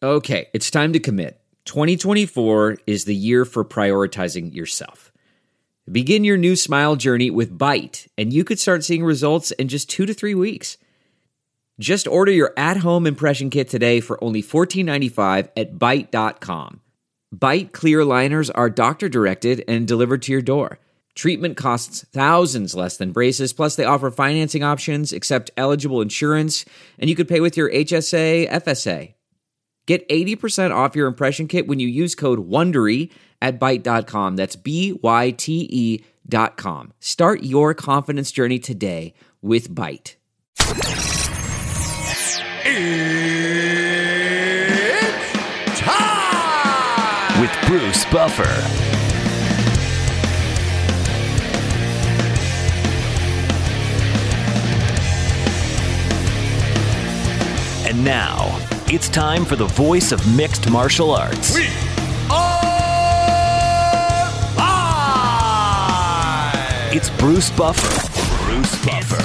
Okay, it's time to commit. 2024 is the year for prioritizing yourself. Begin your new smile journey with Byte, and you could start seeing results in just 2 to 3 weeks. Just order your at-home impression kit today for only $14.95 at Byte.com. Byte clear liners are doctor-directed and delivered to your door. Treatment costs thousands less than braces, plus they offer financing options, accept eligible insurance, and you could pay with your HSA, FSA. Get 80% off your impression kit when you use code WONDERY at Byte.com. That's BYTE.com. Start your confidence journey today with Byte. It's time! With Bruce Buffer. And now, it's time for the voice of mixed martial arts. We are live! It's Bruce Buffer. Bruce Buffer.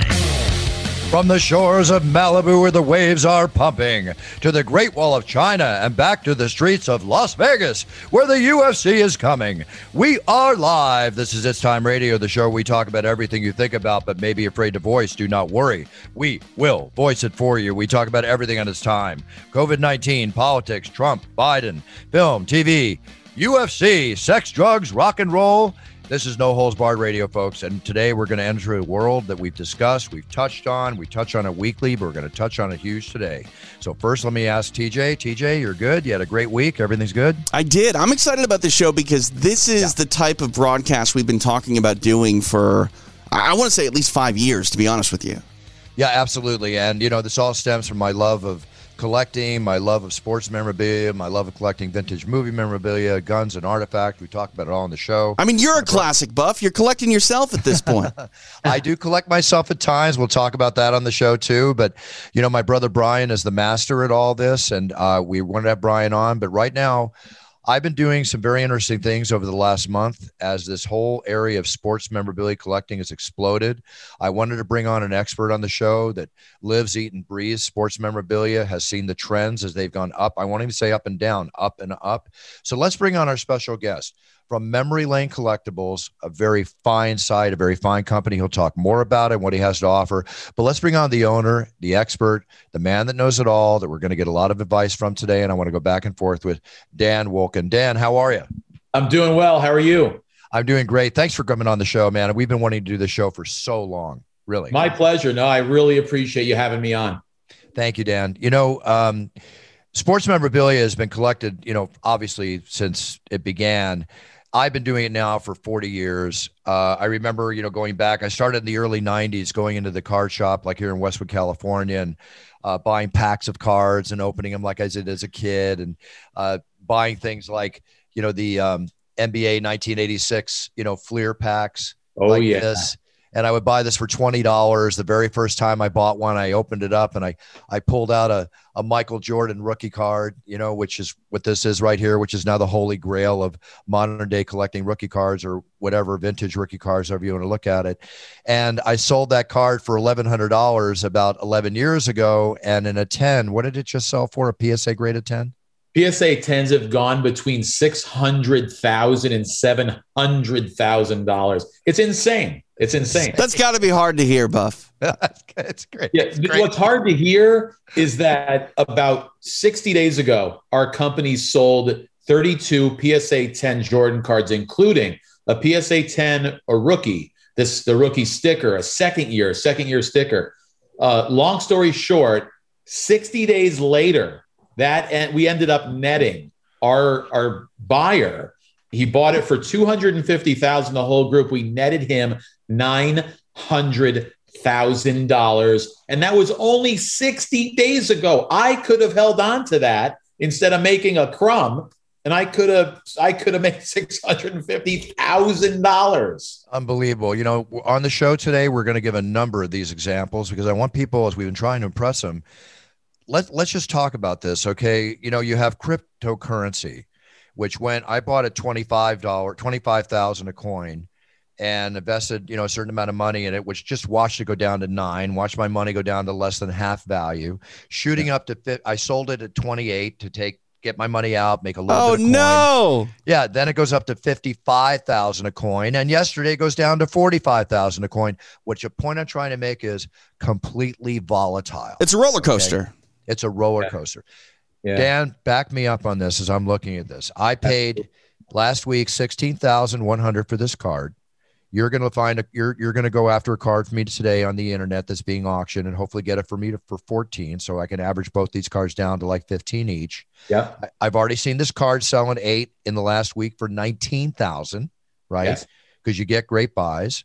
From the shores of Malibu where the waves are pumping, to the Great Wall of China and back to the streets of Las Vegas where the UFC is coming. We are live. This is It's Time Radio, the show we talk about everything you think about but may be afraid to voice. Do not worry. We will voice it for you. We talk about everything on its time. COVID-19, politics, Trump, Biden, film, TV, UFC, sex, drugs, rock and roll. This is No Holds Barred Radio, folks, and today we're going to enter a world that we've discussed, we've touched on, we touch on it weekly, but we're going to touch on it huge today. So first, let me ask TJ. TJ, you're good? You had a great week? Everything's good? I did. I'm excited about this show because this is the type of broadcast we've been talking about doing for, I want to say, at least 5 years, to be honest with you. Yeah, absolutely. And, you know, this all stems from my love of collecting, my love of sports memorabilia, my love of collecting vintage movie memorabilia, guns and artifacts. We talk about it all on the show. I mean, you're a classic buff. You're collecting yourself at this point. I do collect myself at times. We'll talk about that on the show too. But, you know, my brother Brian is the master at all this, and we wanted to have Brian on. But right now, I've been doing some very interesting things over the last month as this whole area of sports memorabilia collecting has exploded. I wanted to bring on an expert on the show that lives, eats, and breathes sports memorabilia, has seen the trends as they've gone up. I won't even say up and down, up and up. So let's bring on our special guest from Memory Lane Collectibles, a very fine site, a very fine company. He'll talk more about it and what he has to offer. But let's bring on the owner, the expert, the man that knows it all, that we're going to get a lot of advice from today. And I want to go back and forth with Dan Wolken. Dan, how are you? I'm doing well. How are you? I'm doing great. Thanks for coming on the show, man. We've been wanting to do this show for so long, really. My pleasure. No, I really appreciate you having me on. Thank you, Dan. You know, sports memorabilia has been collected, you know, obviously since it began. I've been doing it now for 40 years. I remember, you know, going back, I started in the early 90s, going into the card shop, like here in Westwood, California, and buying packs of cards and opening them like I did as a kid, and buying things like, you know, the NBA 1986, you know, Fleer packs. Oh, yeah. This. And I would buy this for $20. The very first time I bought one, I opened it up and I pulled out a Michael Jordan rookie card, you know, which is what this is right here, which is now the holy grail of modern day collecting rookie cards or whatever, vintage rookie cards, however you want to look at it. And I sold that card for $1,100 about 11 years ago. And in a 10, what did it just sell for? A PSA graded 10? PSA 10s have gone between $600,000 and $700,000. It's insane. It's insane. That's got to be hard to hear, Buff. It's great. Yeah, it's great. What's hard to hear is that about 60 days ago, our company sold 32 PSA 10 Jordan cards, including a PSA 10, a rookie, the rookie sticker, a second year sticker. Long story short, 60 days later, we ended up netting our buyer. He bought it for $250,000. The whole group, we netted him $900,000, and that was only 60 days ago. I could have held on to that instead of making a crumb, and I could have made $650,000. Unbelievable. You know, on the show today, we're going to give a number of these examples because I want people, as we've been trying to impress them. Let's just talk about this, okay? You know, you have cryptocurrency, which I bought at $25,000 a coin. and invested, a certain amount of money in it, which just watched it go down to 9, watched my money go down to less than half value, shooting up to, I sold it at 28 to get my money out, make a little bit of coin. No. Yeah. Then it goes up to 55,000 a coin. And yesterday it goes down to 45,000 a coin, which a point I'm trying to make is completely volatile. It's a roller coaster. Okay? It's a roller coaster. Yeah. Dan, back me up on this as I'm looking at this. I paid last week $16,100 for this card. You're going to find you're going to go after a card for me today on the internet that's being auctioned and hopefully get it for me for 14. So I can average both these cards down to like 15 each. Yeah. I've already seen this card selling 8 in the last week for 19,000, right? Yes. Because you get great buys.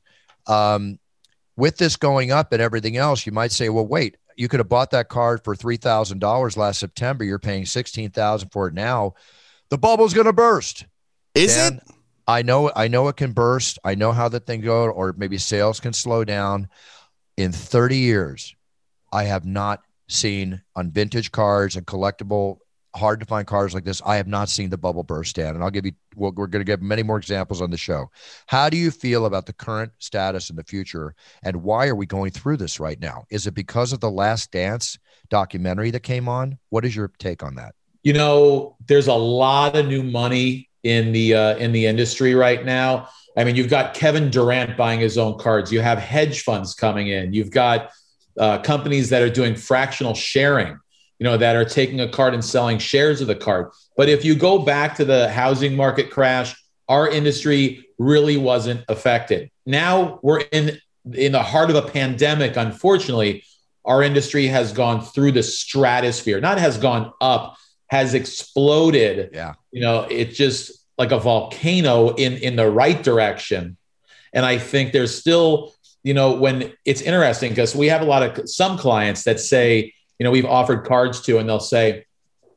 With this going up and everything else, you might say, well, wait, you could have bought that card for $3,000 last September. You're paying $16,000 for it now. The bubble's going to burst. Is Dan, it? I know it can burst. I know how the thing goes, or maybe sales can slow down. In 30 years, I have not seen on vintage cards and collectible, hard to find cards like this. I have not seen the bubble burst, Dan. And I'll give you, we're going to give many more examples on the show. How do you feel about the current status in the future? And why are we going through this right now? Is it because of the Last Dance documentary that came on? What is your take on that? There's a lot of new money in the industry right now. I mean, you've got Kevin Durant buying his own cards. You have hedge funds coming in. You've got companies that are doing fractional sharing, that are taking a card and selling shares of the card. But if you go back to the housing market crash, our industry really wasn't affected. Now we're in the heart of a pandemic. Unfortunately, our industry has gone through the stratosphere, not has gone up, has exploded. Yeah. It's just like a volcano in the right direction. And I think there's still, when it's interesting because we have some clients that say, we've offered cards to, and they'll say,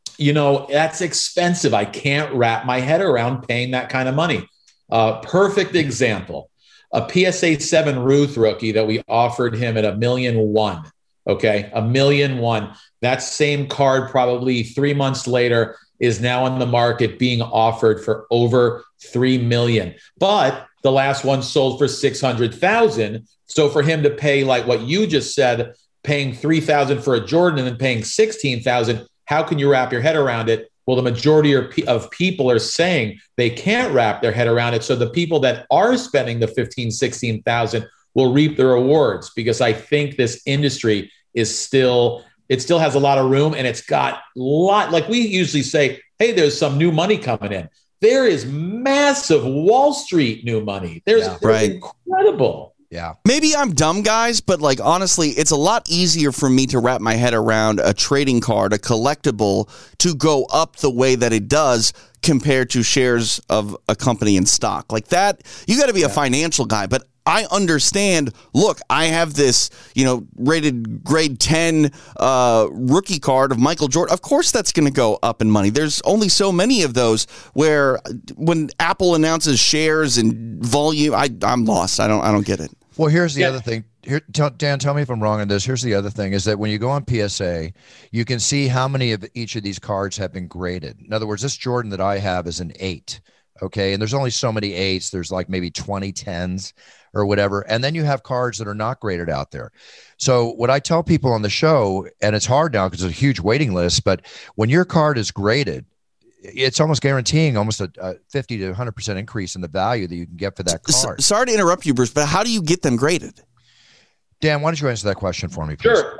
that's expensive. I can't wrap my head around paying that kind of money. Perfect example, a PSA 7 Ruth rookie that we offered him at $1.1 million. Okay. $1.1 million. That same card probably 3 months later is now on the market being offered for over $3 million. But the last one sold for $600,000. So for him to pay like what you just said, paying $3,000 for a Jordan and then paying $16,000, how can you wrap your head around it? Well, the majority of people are saying they can't wrap their head around it. So the people that are spending the $15,000, $16,000 will reap the rewards, because I think this industry is still has a lot of room, and it's got like we usually say, hey, there's some new money coming in. There is massive Wall Street new money. There's incredible. Yeah. Maybe I'm dumb, guys, but like honestly, it's a lot easier for me to wrap my head around a trading card, a collectible, to go up the way that it does compared to shares of a company in stock. Like that, you got to be a financial guy, but I understand, look, I have this, rated grade 10 rookie card of Michael Jordan. Of course that's going to go up in money. There's only so many of those where when Apple announces shares and volume, I'm lost. I don't get it. Well, here's the other thing. Dan, tell me if I'm wrong on this. Here's the other thing is that when you go on PSA, you can see how many of each of these cards have been graded. In other words, this Jordan that I have is an 8. Okay. And there's only so many 8s. There's like maybe 20 10s or whatever. And then you have cards that are not graded out there. So what I tell people on the show, and it's hard now because there's a huge waiting list, but when your card is graded, it's almost guaranteeing almost a 50 to 100% increase in the value that you can get for that card. Sorry to interrupt you, Bruce, but how do you get them graded? Dan, why don't you answer that question for me, please? Sure.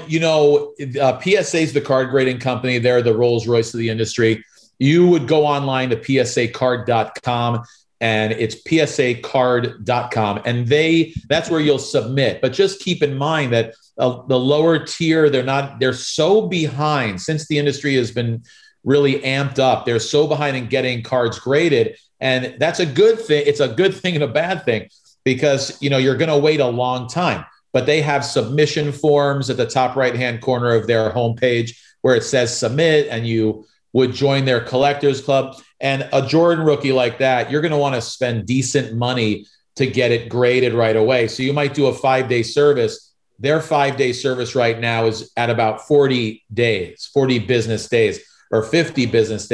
PSA is the card grading company. They're the Rolls Royce of the industry. You would go online to psacard.com, and it's psacard.com, and that's where you'll submit. But just keep in mind that the lower tier, they're so behind since the industry has been really amped up. They're so behind in getting cards graded, and that's a good thing. It's a good thing and a bad thing, because you're going to wait a long time. But they have submission forms at the top right-hand corner of their homepage where it says submit, and you would join their collectors club. And a Jordan rookie like that, you're going to want to spend decent money to get it graded right away. So you might do a 5-day service. Their 5-day service right now is at about 40 business days or 50 business days.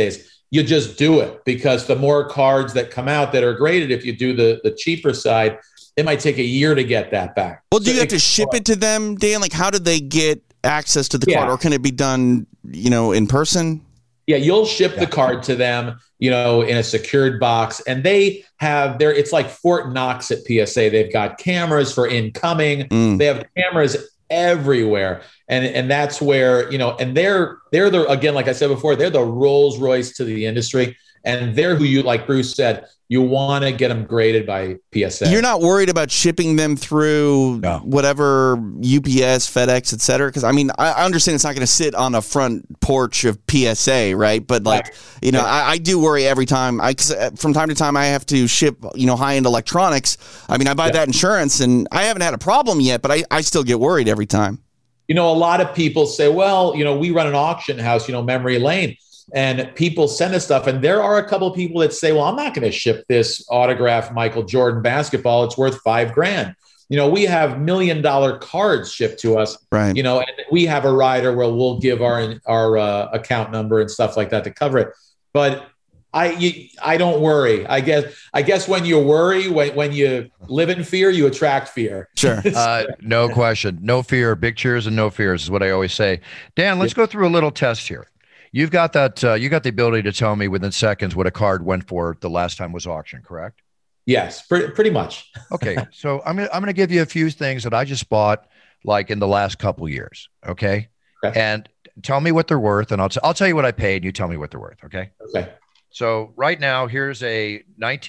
you just do it, because the more cards that come out that are graded, if you do the cheaper side, it might take a year to get that back. Well, do you have to ship it to them, Dan? Like, how do they get access to the card, or can it be done, in person? Yeah, you'll ship the card to them, in a secured box, and they have it's like Fort Knox at PSA. They've got cameras for incoming. They have cameras everywhere. And that's where, and they're the, again, like I said before, they're the Rolls Royce to the industry. And they're who you, like Bruce said, you want to get them graded by PSA. You're not worried about shipping them through whatever UPS, FedEx, et cetera? Because, I understand it's not going to sit on a front porch of PSA, right? But, I do worry every time. Cause from time to time, I have to ship, high-end electronics. I buy that insurance, and I haven't had a problem yet, but I still get worried every time. A lot of people say, well, we run an auction house, Memory Lane. And people send us stuff. And there are a couple of people that say, well, I'm not going to ship this autographed Michael Jordan basketball. It's worth $5,000. We have $1 million cards shipped to us, right? And we have a rider where we'll give our account number and stuff like that to cover it. But I don't worry. I guess when you worry, when you live in fear, you attract fear. Sure. No question. No fear. Big cheers and no fears is what I always say. Dan, let's go through a little test here. You've got that. You got the ability to tell me within seconds what a card went for the last time was auctioned, correct? Yes, pretty much. Okay, so I'm gonna give you a few things that I just bought like in the last couple years. Okay, and tell me what they're worth, and I'll tell you what I paid, and you tell me what they're worth. Okay. Okay. So right now, here's a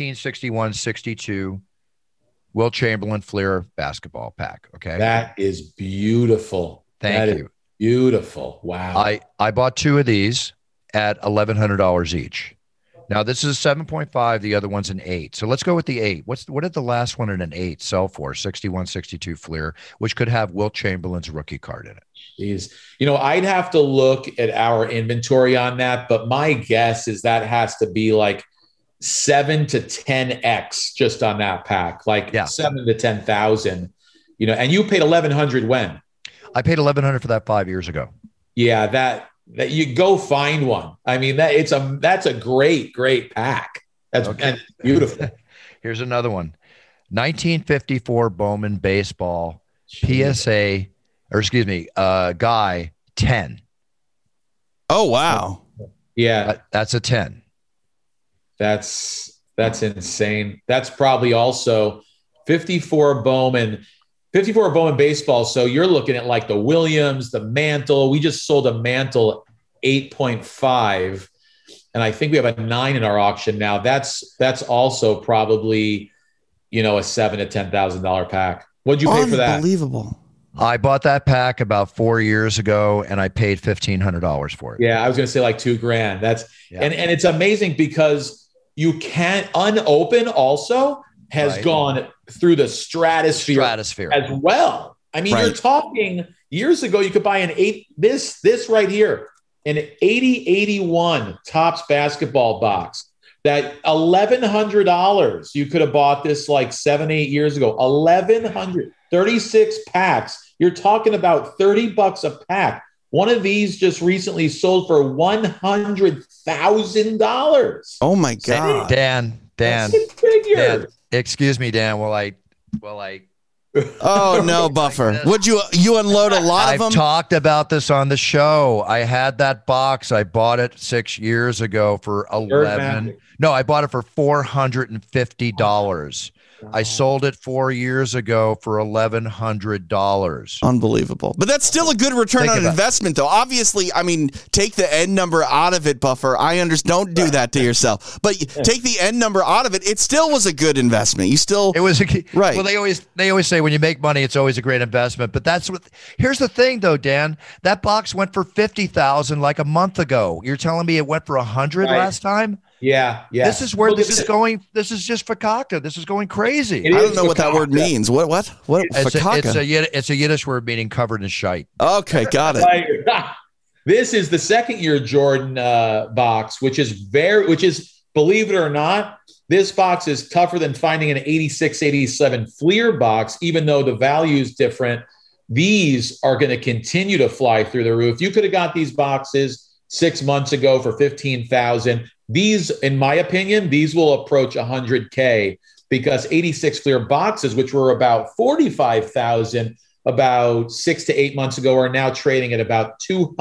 1961-62 Wilt Chamberlain Fleer basketball pack. Okay, that is beautiful. Thank you. Beautiful. Wow. I bought two of these at $1,100 each. Now this is a 7.5. The other one's an 8. So let's go with the 8. What did the last one in an 8 sell for? 61-62 Fleer, which could have Wilt Chamberlain's rookie card in it. Jeez. I'd have to look at our inventory on that, but my guess is that has to be like 7 to 10x just on that pack, 7 to 10,000. And you paid $1,100 when? I paid $1,100 for that 5 years ago. Yeah, that you go find one. That's a great pack. That's beautiful. Here's another one. 1954 Bowman baseball PSA, Guy 10. Oh wow. Yeah, that's a 10. That's insane. That's probably also 54 Bowman baseball. So you're looking at like the Williams, the Mantle. We just sold a Mantle 8.5, and I think we have a 9 in our auction now. That's also probably, a $7,000 to $10,000 pack. What'd you pay for that? Unbelievable. I bought that pack about 4 years ago, and I paid $1,500 for it. Yeah, I was going to say like $2,000. And it's amazing because you can't unopen also has gone through the stratosphere as well. You're talking years ago, you could buy this right here, an 80-81 Topps basketball box. That $1,100, you could have bought this like 7-8 years ago. 1,100, 36 packs. You're talking about $30 a pack. One of these just recently sold for $100,000. Oh my God. Dan. Excuse me, Dan. Will I? Oh no, Buffer. Would you unload a lot of them? I've talked about this on the show. I had that box. I bought it 6 years ago for $11. No, I bought it for $450. I sold it 4 years ago for $1,100. Unbelievable. But that's still a good return on investment, though. Obviously, take the end number out of it, Buffer. I understand. Don't do that to yourself. But take the end number out of it. It still was a good investment. It was right. Well, they always say when you make money, it's always a great investment. But here's the thing, though, Dan. That box went for $50,000 like a month ago. You're telling me it went for $100 last time? Yeah. This is where this is going. This is just fakakta. This is going crazy. I don't know what that word means. What? It's a Yiddish word meaning covered in shite. Okay, got it. This is the second year Jordan box, which is believe it or not, this box is tougher than finding an 86-87 Fleer box, even though the value is different. These are going to continue to fly through the roof. You could have got these boxes 6 months ago for $15,000. These, in my opinion, these will approach 100K because 86 Fleer boxes, which were about 45,000 about 6 to 8 months ago, are now trading at about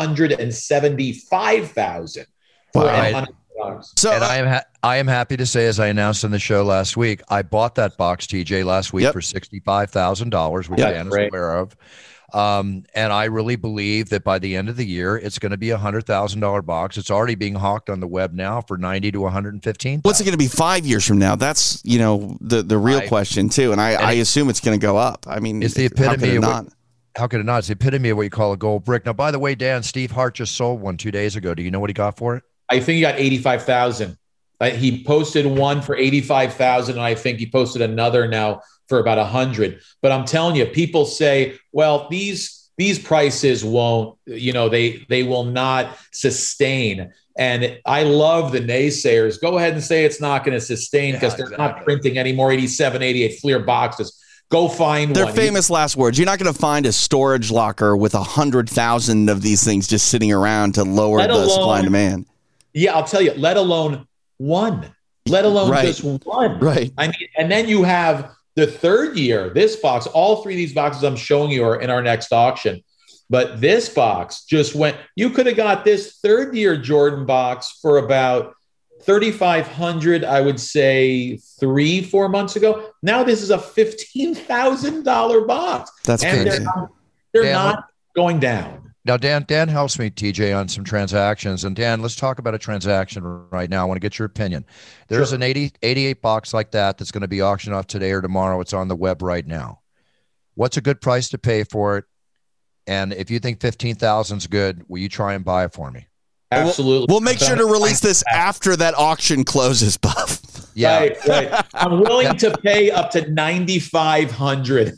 275,000 for Right. an box. So And I am happy to say, as I announced on the show last week, I bought that box, TJ, last week Yep. for $65,000, which Yep. Dan is Great. aware of. And I really believe that by the end of the year, it's going to be $100,000 box. It's already being hawked on the web now for 90 to 115. what's it going to be 5 years from now? That's the real question too, and I assume it's going to go up. I mean, It's the how could epitome it of not? How could it not? It's the epitome of what you call a gold brick. Now, by the way, Dan, Steve Hart just sold one 2 days ago. Do you know what he got for it? I think he got 85,000. He posted one for 85,000, and I think he posted another now for about 100. But I'm telling you, people say, well, these prices won't, they will not sustain. And I love the naysayers. Go ahead and say it's not going to sustain because they're not printing any more 87, 88 Fleer boxes. Go find They're one. famous last words. You're not going to find a storage locker with 100,000 of these things just sitting around to lower Let the alone- supply and demand. Yeah, I'll tell you, let alone one, let alone Right. just one. Right. I mean, and then you have the third year, this box, all three of these boxes I'm showing you are in our next auction. But this box just went, you could have got this third year Jordan box for about 3,500, I would say 3-4 months ago. Now this is a $15,000 box. That's and crazy. They're Dan, not going down. Now, Dan helps me, TJ, on some transactions. And Dan, let's talk about a transaction right now. I want to get your opinion. There's an 88 box like that that's going to be auctioned off today or tomorrow. It's on the web right now. What's a good price to pay for it? And if you think 15,000 is good, will you try and buy it for me? Absolutely. We'll make sure to release this after that auction closes, Buff. Yeah. Right. I'm willing to pay up to 9,500.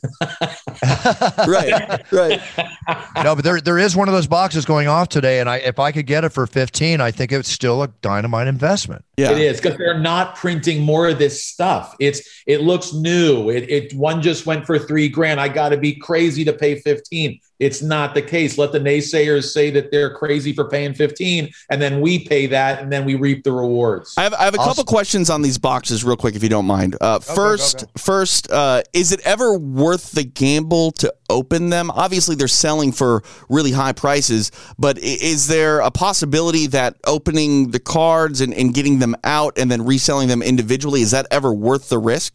Right. No, but there is one of those boxes going off today, and if I could get it for 15, I think it's still a dynamite investment. Yeah. It is because they're not printing more of this stuff. It looks new. One just went for $3,000. I got to be crazy to pay 15. It's not the case. Let the naysayers say that they're crazy for paying 15, and then we pay that, and then we reap the rewards. I have a couple questions on these boxes real quick, if you don't mind. First, is it ever worth the gamble to open them? Obviously, they're selling for really high prices, but is there a possibility that opening the cards and getting them out and then reselling them individually, is that ever worth the risk?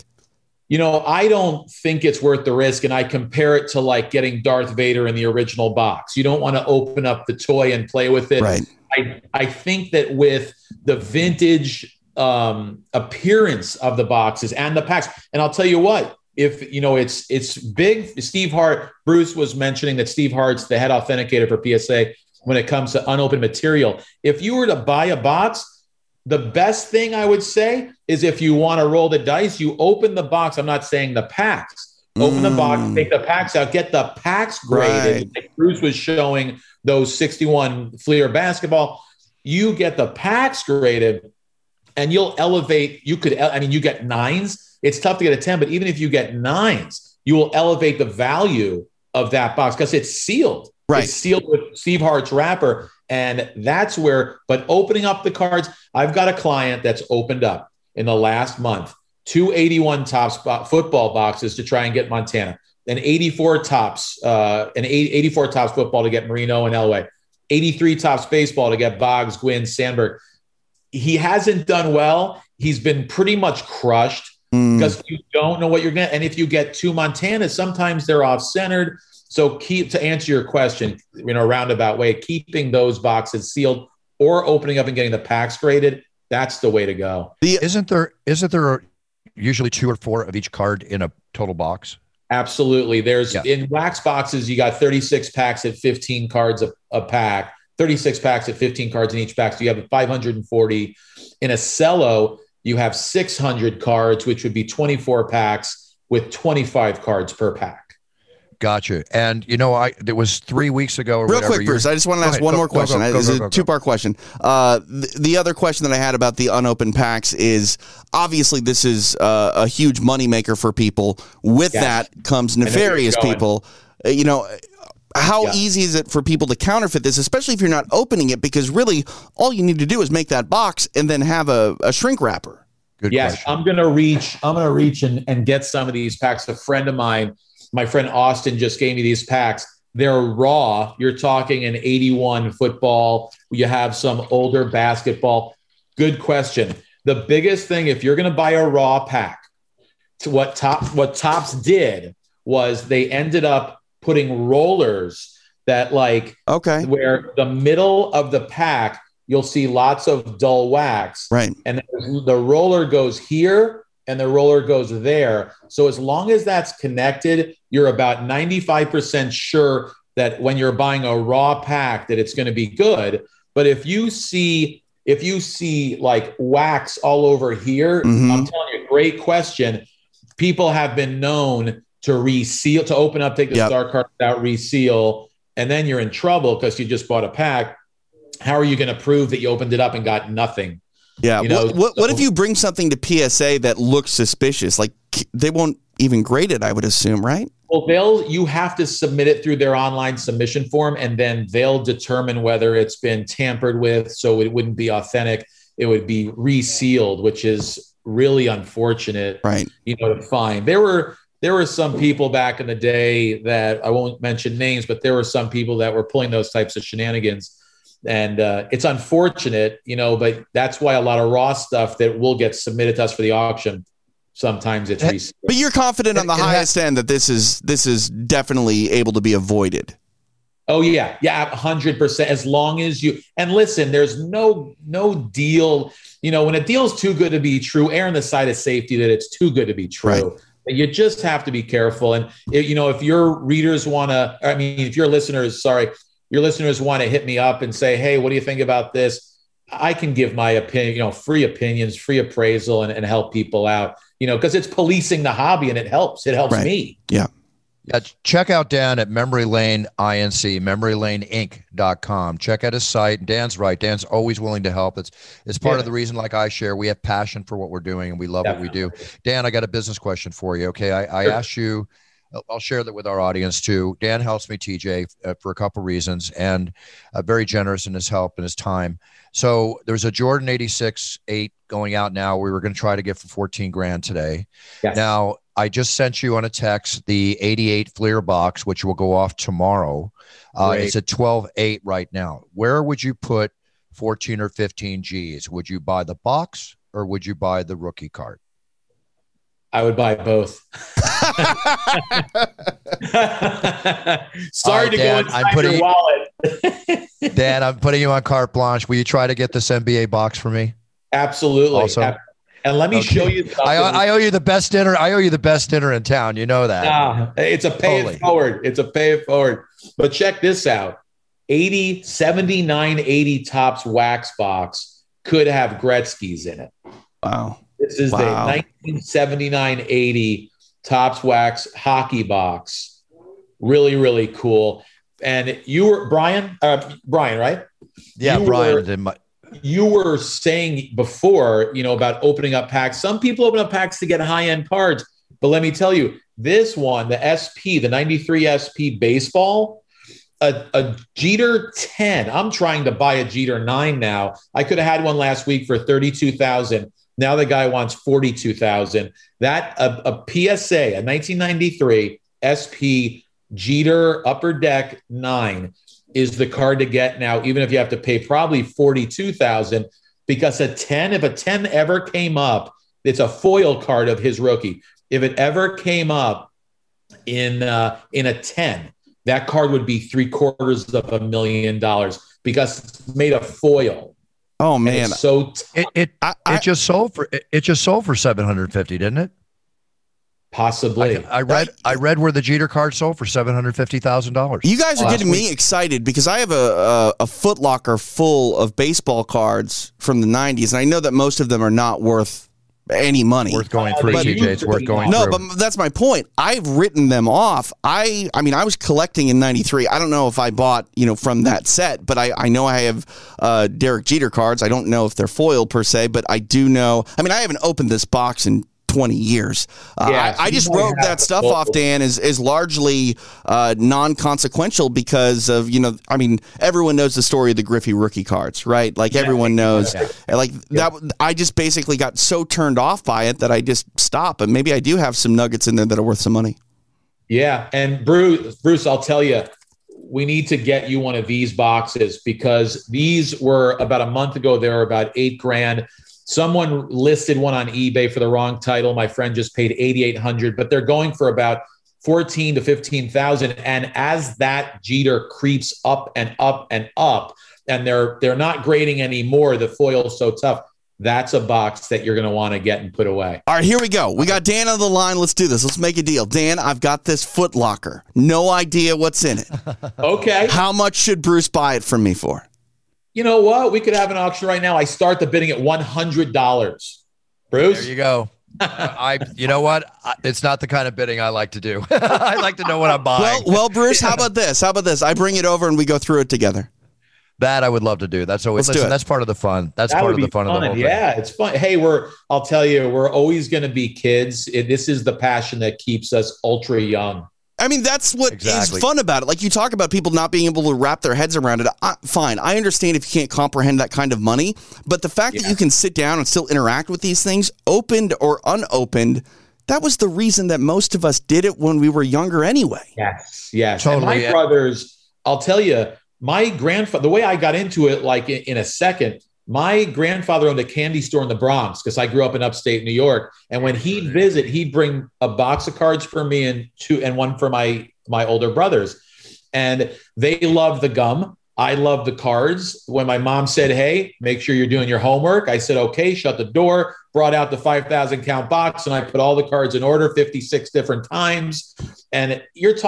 I don't think it's worth the risk, and I compare it to like getting Darth Vader in the original box. You don't want to open up the toy and play with it. Right. I think that with the vintage appearance of the boxes and the packs, and I'll tell you what, if it's big. Steve Hart, Bruce was mentioning that Steve Hart's the head authenticator for PSA when it comes to unopened material. If you were to buy a box, the best thing I would say is if you want to roll the dice, you open the box. I'm not saying the packs. Open the box, take the packs out, get the packs graded. Right. Like Bruce was showing those 61 Fleer basketball. You get the packs graded, and you'll elevate. You get nines. It's tough to get a 10, but even if you get nines, you will elevate the value of that box because it's sealed. Right. It's sealed with Steve Hart's wrapper. And that's where, but opening up the cards, I've got a client that's opened up in the last month 2 81 Tops football boxes to try and get Montana, an 84 Tops, 84 Tops football to get Marino and Elway, 83 Tops baseball to get Boggs, Gwynn, Sandberg. He hasn't done well. He's been pretty much crushed because you don't know what you're getting. And if you get 2 Montanas, sometimes they're off-centered. So to answer your question, in a roundabout way, keeping those boxes sealed or opening up and getting the packs graded, that's the way to go. Isn't there usually 2 or 4 of each card in a total box? Absolutely. In wax boxes, you got 36 packs at 15 cards a pack, 36 packs at 15 cards in each pack. So you have 540. In a cello, you have 600 cards, which would be 24 packs with 25 cards per pack. Gotcha. And it was 3 weeks ago or Real whatever. quick, Bruce, I just want to ask one more question. It's a two-part question. The other question that I had about the unopened packs is, obviously, this is a huge moneymaker for people. With that comes nefarious people. how easy is it for people to counterfeit this, especially if you're not opening it? Because really, all you need to do is make that box and then have a shrink wrapper. Good yes, question. I'm gonna reach and get some of these packs. A friend of mine, my friend Austin, just gave me these packs. They're raw. You're talking an 81 football. You have some older basketball. Good question. The biggest thing, if you're gonna buy a raw pack, what Topps did was they ended up putting rollers that where the middle of the pack, you'll see lots of dull wax. Right. And the roller goes here and the roller goes there. So as long as that's connected, you're about 95% sure that when you're buying a raw pack that it's going to be good. But if you see like wax all over here, I'm telling you, great question. People have been known to reseal, to open up, take the star card out, reseal, and then you're in trouble because you just bought a pack. How are you going to prove that you opened it up and got nothing? Yeah. What if you bring something to PSA that looks suspicious? Like, they won't even grade it, I would assume, right? Well, you have to submit it through their online submission form, and then they'll determine whether it's been tampered with, so it wouldn't be authentic. It would be resealed, which is really unfortunate, right? To find. There were some people back in the day that I won't mention names, but there were some people that were pulling those types of shenanigans. And it's unfortunate, but that's why a lot of raw stuff that will get submitted to us for the auction, sometimes it's resealed. But you're confident on the highest end that this is definitely able to be avoided. Oh yeah, 100%. As long as you, and listen, there's no deal. When a deal's too good to be true, err on the side of safety that it's too good to be true. Right. You just have to be careful. And if your readers want to, if your listeners want to hit me up and say, hey, what do you think about this? I can give my opinion, free opinions, free appraisal, and help people out, because it's policing the hobby and it helps. It helps me. Yeah. Yeah, check out Dan at Memory Lane Inc., memorylaneinc.com. Check out his site. Dan's right. Dan's always willing to help. It's part of the reason, like I share, we have passion for what we're doing and we love what we do. Dan, I got a business question for you. Okay. I asked you, I'll share that with our audience too. Dan helps me, TJ, for a couple reasons, and very generous in his help and his time. So there's a Jordan 86-8 going out now. We were going to try to get for $14,000 today. Yes. Now, I just sent you on a text the 88 Fleer box, which will go off tomorrow. It's at 12.8 right now. Where would you put 14 or 15 Gs? Would you buy the box or would you buy the rookie card? I would buy both. Sorry to go inside your wallet. Dan, I'm putting you on carte blanche. Will you try to get this NBA box for me? Absolutely. Also, and let me show you. I owe you the best dinner. I owe you the best dinner in town. You know that. It's a pay it forward. It's a pay it forward. But check this out. 79-80 Topps wax box could have Gretzky's in it. Wow. This is the 1979-80 Topps wax hockey box. Really, really cool. And you were Brian, right? Yeah, Brian. You were saying before, about opening up packs. Some people open up packs to get high-end cards. But let me tell you, this one, the SP, the 93 SP baseball, a Jeter 10. I'm trying to buy a Jeter 9 now. I could have had one last week for $32,000. Now the guy wants $42,000. That a PSA, a 1993 SP Jeter Upper Deck 9 is the card to get now, even if you have to pay probably $42,000, because if a 10 ever came up, it's a foil card of his rookie. If it ever came up in a 10, that card would be $750,000 because it's made of foil. Oh man! It just sold for $750,000, didn't it? Possibly. I read where the Jeter card sold for $750,000. You guys are getting me excited because I have a Foot Locker full of baseball cards from the 90s, and I know that most of them are not worth any money. Worth going through, TJ. It's worth going through. No, but that's my point. I've written them off. I mean, I was collecting in 93. I don't know if I bought, from that set, but I know I have Derek Jeter cards. I don't know if they're foil per se, but I do know. I mean, I haven't opened this box in 20 years. Yeah, I just wrote that stuff off, Dan, as largely non-consequential because of, everyone knows the story of the Griffey rookie cards, right? Like everyone knows. That. I just basically got so turned off by it that I just stopped. But maybe I do have some nuggets in there that are worth some money. Yeah. And Bruce, I'll tell you, we need to get you one of these boxes because these were about a month ago. They were about $8,000. Someone listed one on eBay for the wrong title. My friend just paid $8,800, but they're going for about $14,000 to $15,000. And as that Jeter creeps up and up and up, and they're not grading anymore, the foil's so tough. That's a box that you're going to want to get and put away. All right, here we go. We got Dan on the line. Let's do this. Let's make a deal. Dan, I've got this Foot Locker. No idea what's in it. Okay. How much should Bruce buy it from me for? You know what? We could have an auction right now. I start the bidding at $100. Bruce? There you go. You know what? It's not the kind of bidding I like to do. I like to know what I'm buying. Well, Bruce, how about this? I bring it over and we go through it together. That I would love to do. That's always that's part of the fun. That's part of the fun of the whole thing. Yeah, it's fun. Hey, I'll tell you, we're always going to be kids. This is the passion that keeps us ultra young. I mean, that's what is fun about it. Like you talk about people not being able to wrap their heads around it. Fine. I understand if you can't comprehend that kind of money, but the fact that you can sit down and still interact with these things, opened or unopened, that was the reason that most of us did it when we were younger anyway. Yes. Totally. And my brothers, I'll tell you, my grandfather, the way I got into it, like in a second, my grandfather owned a candy store in the Bronx because I grew up in upstate New York. And when he'd visit, he'd bring a box of cards for me and one for my older brothers. And they loved the gum. I loved the cards. When my mom said, hey, make sure you're doing your homework, I said, okay, shut the door, brought out the 5,000 count box, and I put all the cards in order 56 different times. And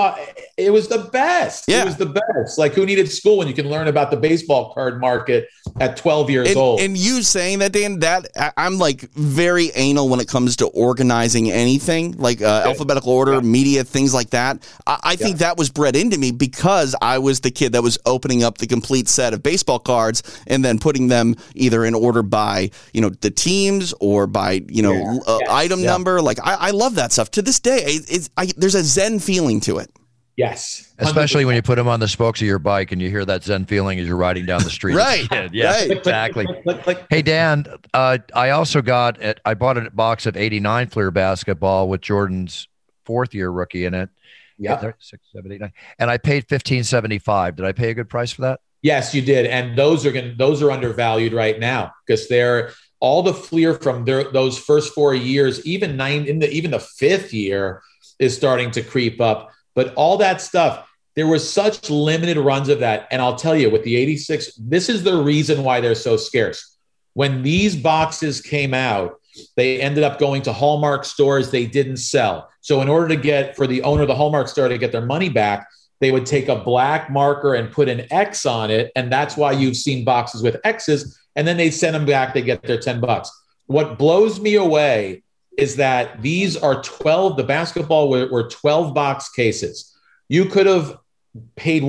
it was the best. Yeah. It was the best. Like, who needed school when you can learn about the baseball card market at 12 years old? And you saying that, Dan, I'm like very anal when it comes to organizing anything, like alphabetical order, media, things like that. I think that was bred into me because I was the kid that was opening up the complete set of baseball cards and then putting them either in order by, the teams or by, item number. Like, I love that stuff. To this day, there's a Zen feeling to it. Yes. 100%. Especially when you put them on the spokes of your bike and you hear that Zen feeling as you're riding down the street. Right. Yeah, right. Exactly. Hey, Dan, I also I bought a box of 89 Fleer basketball with Jordan's fourth year rookie in it. Yeah. 6, 7, 8, 9. And I paid $15.75. Did I pay a good price for that? Yes, you did. And those are undervalued right now because they're all the Fleer from those first 4 years, even the fifth year is starting to creep up. But all that stuff, there was such limited runs of that. And I'll tell you, with the 86, this is the reason why they're so scarce. When these boxes came out, they ended up going to Hallmark stores. They didn't sell. So in order for the owner of the Hallmark store to get their money back, they would take a black marker and put an X on it. And that's why you've seen boxes with X's. And then they send them back. They get their $10. What blows me away is that these are 12, the basketball were 12 box cases. You could have paid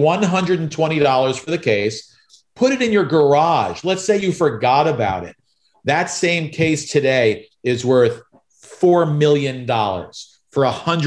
$120 for the case, put it in your garage. Let's say you forgot about it. That same case today is worth $4 million for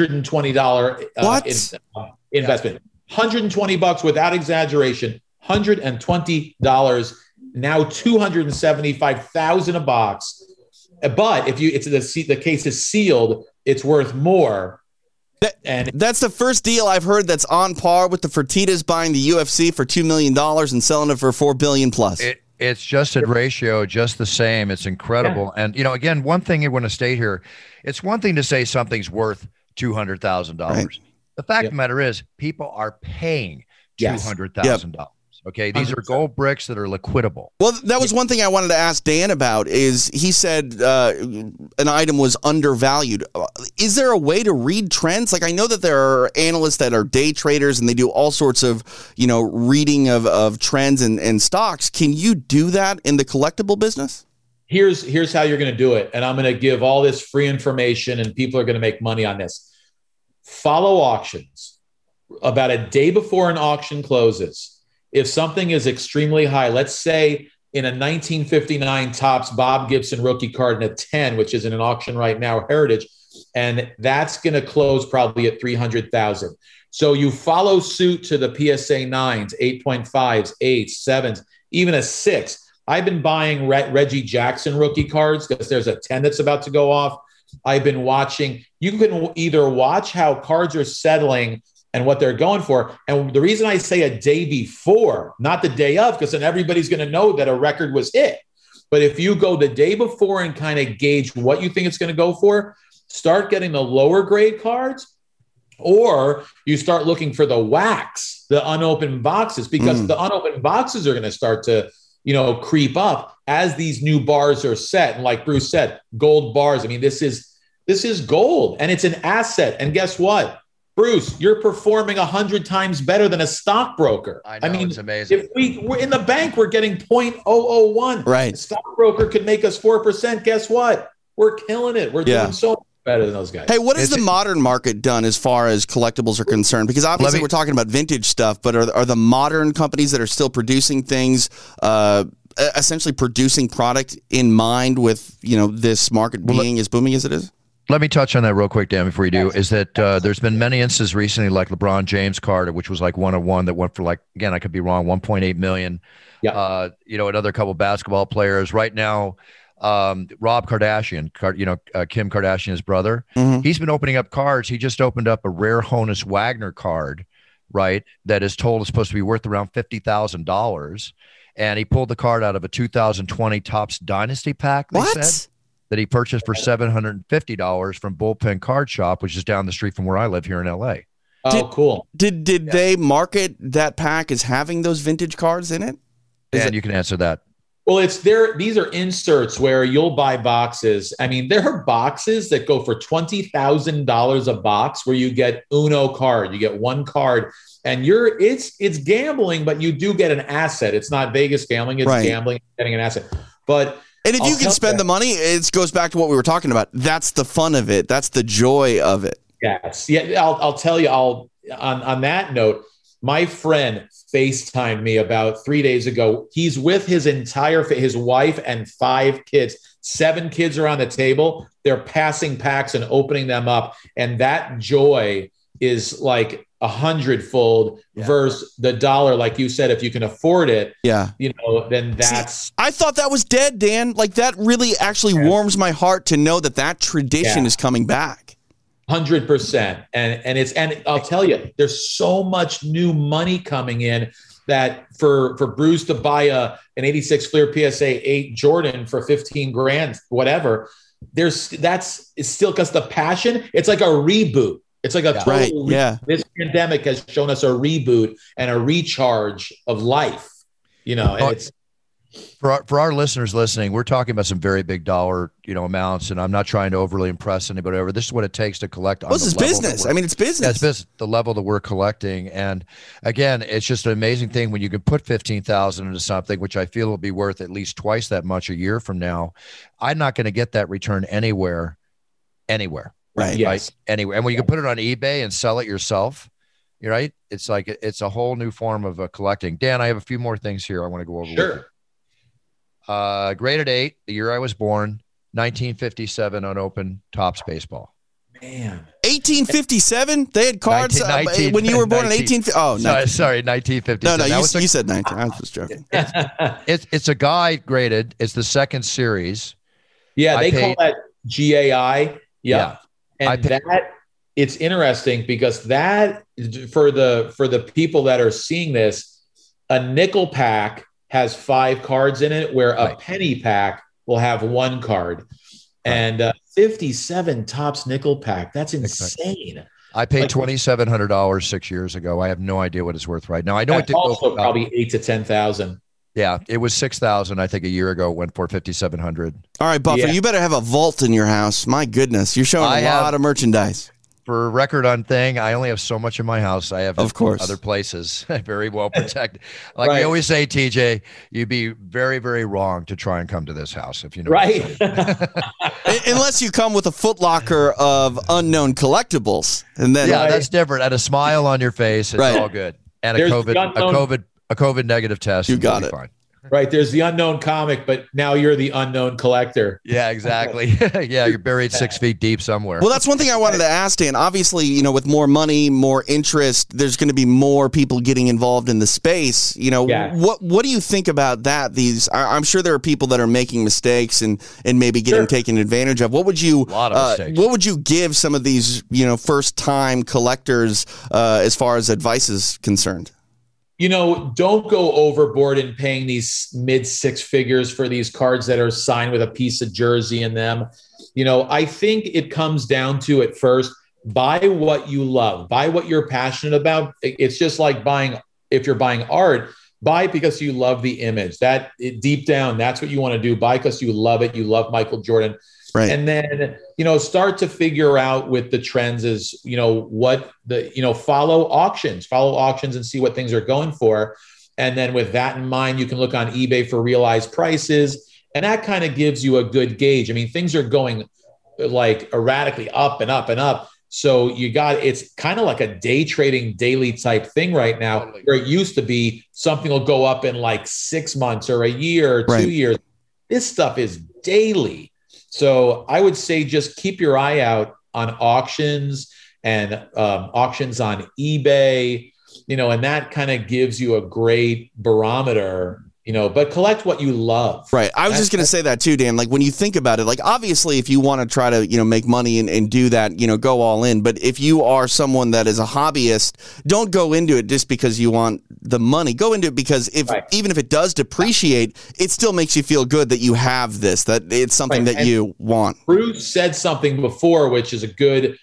$120 investment. $120 without exaggeration, $120, now $275,000 a box. But if the case is sealed, it's worth more. That's the first deal I've heard that's on par with the Fertittas buying the UFC for $2 million and selling it for $4 billion plus. It's just a ratio, just the same. It's incredible. Yeah. And again, one thing you want to state here, it's one thing to say something's worth $200,000. Right. The fact of the matter is, people are paying $200,000. Yep. Okay, these 100%. Are gold bricks that are liquidable. Well, that was one thing I wanted to ask Dan about. Is he said an item was undervalued? Is there a way to read trends? Like, I know that there are analysts that are day traders and they do all sorts of reading of trends and stocks. Can you do that in the collectible business? Here's how you're going to do it, and I'm going to give all this free information, and people are going to make money on this. Follow auctions. About a day before an auction closes, if something is extremely high, let's say in a 1959 Topps Bob Gibson rookie card and a 10, which is in an auction right now, Heritage, and that's going to close probably at $300,000. So you follow suit to the PSA 9s, 8.5s, 8s, 7s, even a 6. I've been buying Reggie Jackson rookie cards because there's a 10 that's about to go off. I've been watching. You can either watch how cards are settling and what they're going for. And the reason I say a day before, not the day of, because then everybody's going to know that a record was hit. But if you go the day before and kind of gauge what you think it's going to go for, start getting the lower grade cards, or you start looking for the wax, the unopened boxes, because the unopened boxes are going to start to, creep up as these new bars are set. And like Bruce said, gold bars. I mean, this is gold, and it's an asset. And guess what, Bruce, you're performing 100 times better than a stockbroker. I mean, it's amazing. If we're in the bank, we're getting 0.001. Right. A stockbroker could make us 4%. Guess what? We're killing it. We're doing so much better than those guys. Hey, what has the modern market done as far as collectibles are concerned? Because obviously we're talking about vintage stuff, but are the modern companies that are still producing things essentially producing product in mind with, this market being as booming as it is? Let me touch on that real quick, Dan, before you do. Is that there's been many instances recently, like LeBron James card, which was like 101 that went for again, I could be wrong, 1.8 million. Yeah. Another couple basketball players right now. Rob Kardashian, Kim Kardashian's brother, he's been opening up cards. He just opened up a rare Honus Wagner card, right? That is supposed to be worth around $50,000. And he pulled the card out of a 2020 Topps Dynasty pack. They said that he purchased for $750 from Bullpen Card Shop, which is down the street from where I live here in LA. Cool. Did they market that pack as having those vintage cards in it? Dan, you can answer that. Well, these are inserts where you'll buy boxes. I mean, there are boxes that go for $20,000 a box where you get Uno card. You get one card, and it's gambling, but you do get an asset. It's not Vegas gambling. It's gambling, getting an asset. And if you can spend the money, it goes back to what we were talking about. That's the fun of it. That's the joy of it. Yes. Yeah. I'll tell you, on that note, my friend FaceTimed me about 3 days ago. He's with his wife and 5 kids. 7 kids are on the table. They're passing packs and opening them up. And that joy is like 100-fold versus the dollar. Like you said, if you can afford it, then that's. I thought that was dead, Dan. Like that really actually warms my heart to know that tradition is coming back. 100%. And I'll tell you, there's so much new money coming in that for Bruce to buy an 86 Fleer PSA 8 Jordan for 15 grand, whatever, it's still because the passion, it's like a reboot. It's like a total This pandemic has shown us a reboot and a recharge of life, and it's. For our listeners listening, we're talking about some very big dollar, amounts, and I'm not trying to overly impress anybody over. This is what it takes to collect. This is business. I mean, it's business. It's business. The level that we're collecting, and again, it's just an amazing thing when you can put $15,000 into something, which I feel will be worth at least twice that much a year from now. I'm not going to get that return anywhere. Right. Yes. Right. Anywhere, and when you can put it on eBay and sell it yourself, you're right. It's like it's a whole new form of collecting. Dan, I have a few more things here I want to go over. Sure. Graded 8, the year I was born, 1957 unopened Topps baseball. Man, 1857. They had cards when you were born in 18. Oh, sorry, 1957. No, you said 19. I was just joking. It's a guy graded. It's the second series. Yeah, they call that GAI. Yeah. And it's interesting because that for the people that are seeing this, a nickel pack has 5 cards in it, where a penny pack will have 1 card. And 57 Topps nickel pack. That's insane. I paid $2,700 6 years ago. I have no idea what it's worth right now. I know it did also probably 8,000 to 10,000. Yeah, it was 6,000. I think a year ago it went for 5,700. All right, Buffer, you better have a vault in your house. My goodness, you're showing a lot of merchandise. For record on thing, I only have so much in my house. I have, of course, other places very well protected. Like we always say, TJ, you'd be very, very wrong to try and come to this house if you know. Right. Unless you come with a footlocker of unknown collectibles, and then that's different. And a smile on your face, it's all good. And a COVID negative test. You got it. Fine. Right. There's the unknown comic, but now you're the unknown collector. Yeah, exactly. Yeah, you're buried 6 feet deep somewhere. Well, that's one thing I wanted to ask, Dan. Obviously, with more money, more interest, there's going to be more people getting involved in the space. What do you think about that? I'm sure there are people that are making mistakes and maybe getting taken advantage of. What would you what would you give some of these first time collectors as far as advice is concerned? Don't go overboard in paying these mid 6 figures for these cards that are signed with a piece of jersey in them. I think it comes down to, at first, buy what you love, buy what you're passionate about. It's just like if you're buying art, buy it because you love the image. Deep down, that's what you want to do. Buy because you love it. You love Michael Jordan. Right. And then, start to figure out with the trends is, follow auctions and see what things are going for. And then with that in mind, you can look on eBay for realized prices. And that kind of gives you a good gauge. I mean, things are going like erratically up and up and up. So it's kind of like a day trading daily type thing right now, where it used to be something will go up in like 6 months or a year or 2 years. This stuff is daily. So I would say just keep your eye out on auctions and auctions on eBay, and that kind of gives you a great barometer, but collect what you love. Right. I was just going to say that too, Dan. Like when you think about it, like obviously if you want to try to, make money and do that, go all in. But if you are someone that is a hobbyist, don't go into it just because you want the money. Go into it because even if it does depreciate, it still makes you feel good that you have this, that it's something that you want. Bruce said something before, which is a good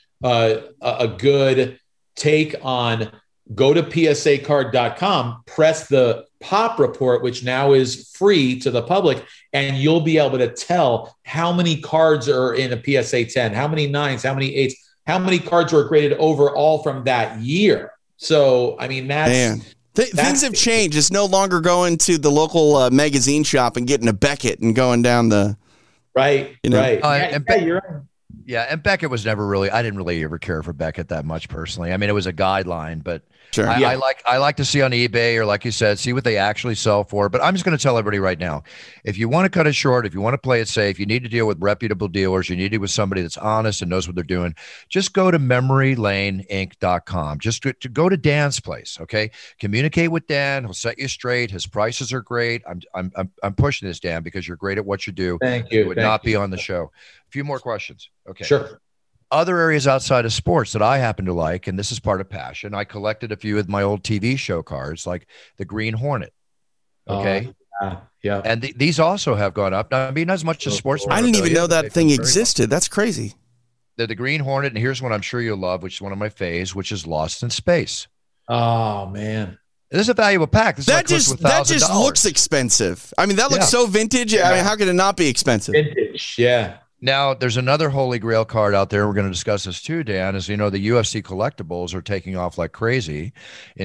take on. Go to psacard.com, press the pop report, which now is free to the public, and you'll be able to tell how many cards are in a PSA 10, how many 9s, how many 8s, how many cards were graded overall from that year. So, I mean, things have changed. It's no longer going to the local magazine shop and getting a Beckett and going down the right. You're right. Yeah, and Beckett was never really. I didn't really ever care for Beckett that much personally. I mean, it was a guideline, but sure. I like to see on eBay, or like you said, see what they actually sell for. But I'm just going to tell everybody right now: if you want to cut it short, if you want to play it safe, you need to deal with reputable dealers. You need to deal with somebody that's honest and knows what they're doing. Just go to memorylaneinc.com. Just to go to Dan's place. Okay, communicate with Dan. He'll set you straight. His prices are great. I'm pushing this, Dan, because you're great at what you do. Thank you. You would not be on the show. A few more questions. Okay. Sure. Other areas outside of sports that I happen to like, and this is part of passion, I collected a few of my old TV show cards, like the Green Hornet. Okay. Yeah. And these also have gone up. Now, I mean, not as much as sports. I didn't even know that thing existed. That's crazy. They're the Green Hornet. And here's one I'm sure you'll love, which is one of my faves, which is Lost in Space. Oh, man. This is a valuable pack. That just looks expensive. I mean, that looks so vintage. I mean, how could it not be expensive? Vintage, yeah. Now, there's another Holy Grail card out there. We're going to discuss this too, Dan. As you know, the UFC collectibles are taking off like crazy. In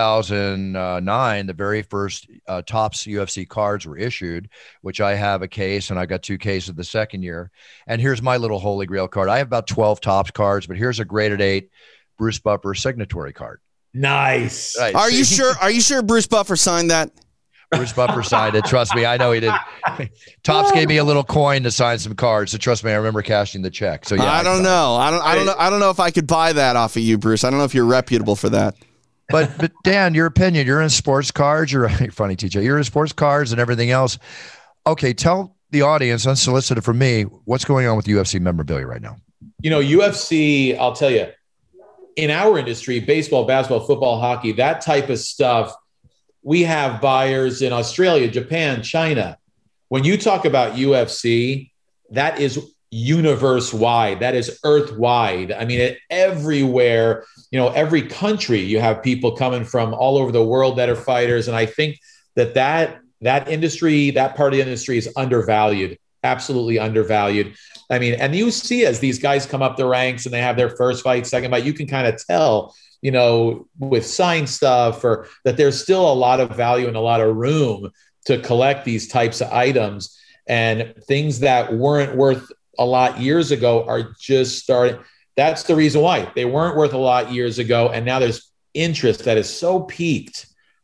2009, the very first Topps UFC cards were issued, which I have a case, and I got 2 cases the second year. And here's my little Holy Grail card. I have about 12 Topps cards, but here's a graded 8 Bruce Buffer signatory card. Nice. Right. Are you sure? Are you sure Bruce Buffer signed that? Bruce Buffer signed it. Trust me, I know he did. Topps gave me a little coin to sign some cards. So trust me, I remember cashing the check. So yeah, I don't know. I don't know if I could buy that off of you, Bruce. I don't know if you're reputable for that. But Dan, your opinion. You're in sports cards. You're funny, TJ. You're in sports cards and everything else. Okay, tell the audience, unsolicited from me, what's going on with UFC memorabilia right now. UFC. I'll tell you, in our industry, baseball, basketball, football, hockey, that type of stuff. We have buyers in Australia, Japan, China. When you talk about UFC, that is universe-wide. That is earth-wide. I mean, everywhere, every country, you have people coming from all over the world that are fighters. And I think that industry, that part of the industry is undervalued, absolutely undervalued. I mean, and you see as these guys come up the ranks and they have their first fight, second fight, you can kind of tell, with signed stuff, or that there's still a lot of value and a lot of room to collect these types of items, and things that weren't worth a lot years ago are just starting. That's the reason why they weren't worth a lot years ago. And now there's interest that is so peaked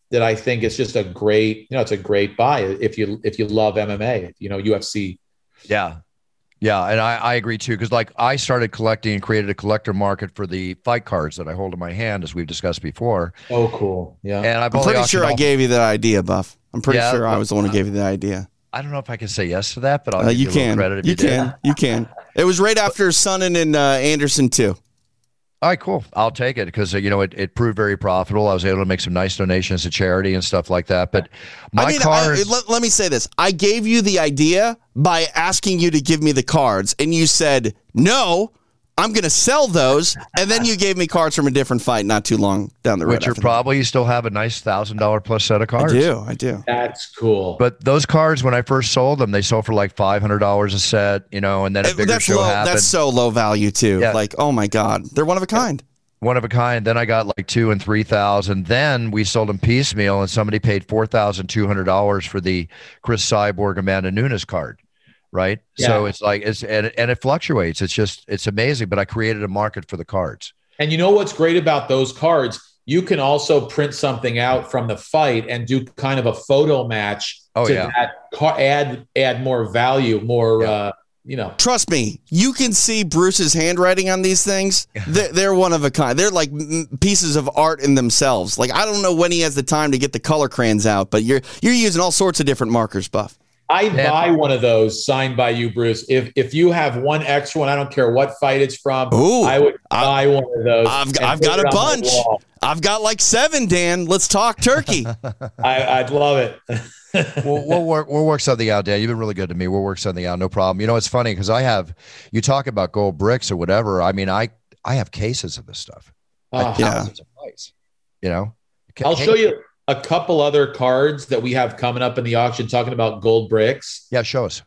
that I think is just a great, it's a great buy if you love MMA, UFC. Yeah. Yeah. And I agree too. Cause like I started collecting and created a collector market for the fight cards that I hold in my hand, as we've discussed before. Oh, cool. Yeah. And I'm pretty sure I gave you that idea, Buff. I'm pretty sure I was the one who gave you the idea. I don't know if I can say yes to that, but I'll give you a little credit if you can. You can. It was right after Sonnen and Anderson too. All right, cool. I'll take it because, it proved very profitable. I was able to make some nice donations to charity and stuff like that. But let me say this. I gave you the idea by asking you to give me the cards, and you said, no, I'm going to sell those. And then you gave me cards from a different fight not too long down the road. Which are probably, you still have a nice $1,000 plus set of cards. I do. That's cool. But those cards, when I first sold them, they sold for like $500 a set, and then a bigger show happened. That's so low value too. Yeah. Like, oh my God, they're one of a kind. One of a kind. Then I got like 2,000 and 3,000. Then we sold them piecemeal, and somebody paid $4,200 for the Chris Cyborg Amanda Nunes card. Right. Yeah. So it's like and it fluctuates. It's amazing. But I created a market for the cards. And you know what's great about those cards? You can also print something out from the fight and do kind of a photo match that add more value, more Trust me, you can see Bruce's handwriting on these things. They're one of a kind. They're like pieces of art in themselves. Like, I don't know when he has the time to get the color crayons out, but you're using all sorts of different markers, Buff. I'd buy one of those signed by you, Bruce. If you have one extra one, I don't care what fight it's from. I would buy one of those. I've got a bunch. I've got like 7, Dan. Let's talk turkey. I'd love it. We'll work something out, Dan. You've been really good to me. We'll work something out. No problem. It's funny because you talk about gold bricks or whatever. I mean, I have cases of this stuff. Thousands of fights, I'll show you a couple other cards that we have coming up in the auction talking about gold bricks. Yeah, show us.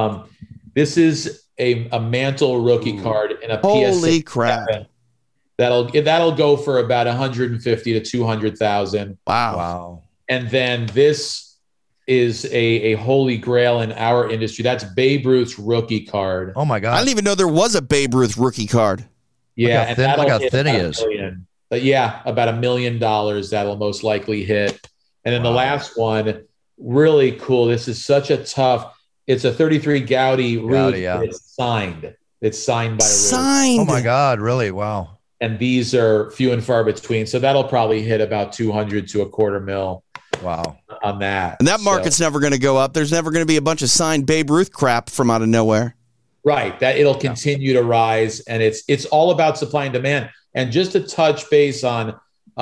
This is a Mantle rookie card in a Holy PSA crap. 7. That'll go for about 150 to 200,000. Wow. And then this is a holy grail in our industry. That's Babe Ruth's rookie card. Oh my God. I didn't even know there was a Babe Ruth rookie card. Yeah. Look how thin he is. But yeah, about $1 million that'll most likely hit. And then the last one, really cool. This is such a tough. It's a 33 Gowdy Ruth. Yeah. It's signed. It's signed by Ruth. Signed. Oh my God, really? Wow. And these are few and far between. So that'll probably hit about 200 to $250,000. Wow. On that. And that market's never going to go up. There's never going to be a bunch of signed Babe Ruth crap from out of nowhere. Right. That it'll continue to rise. And it's all about supply and demand. And just to touch base on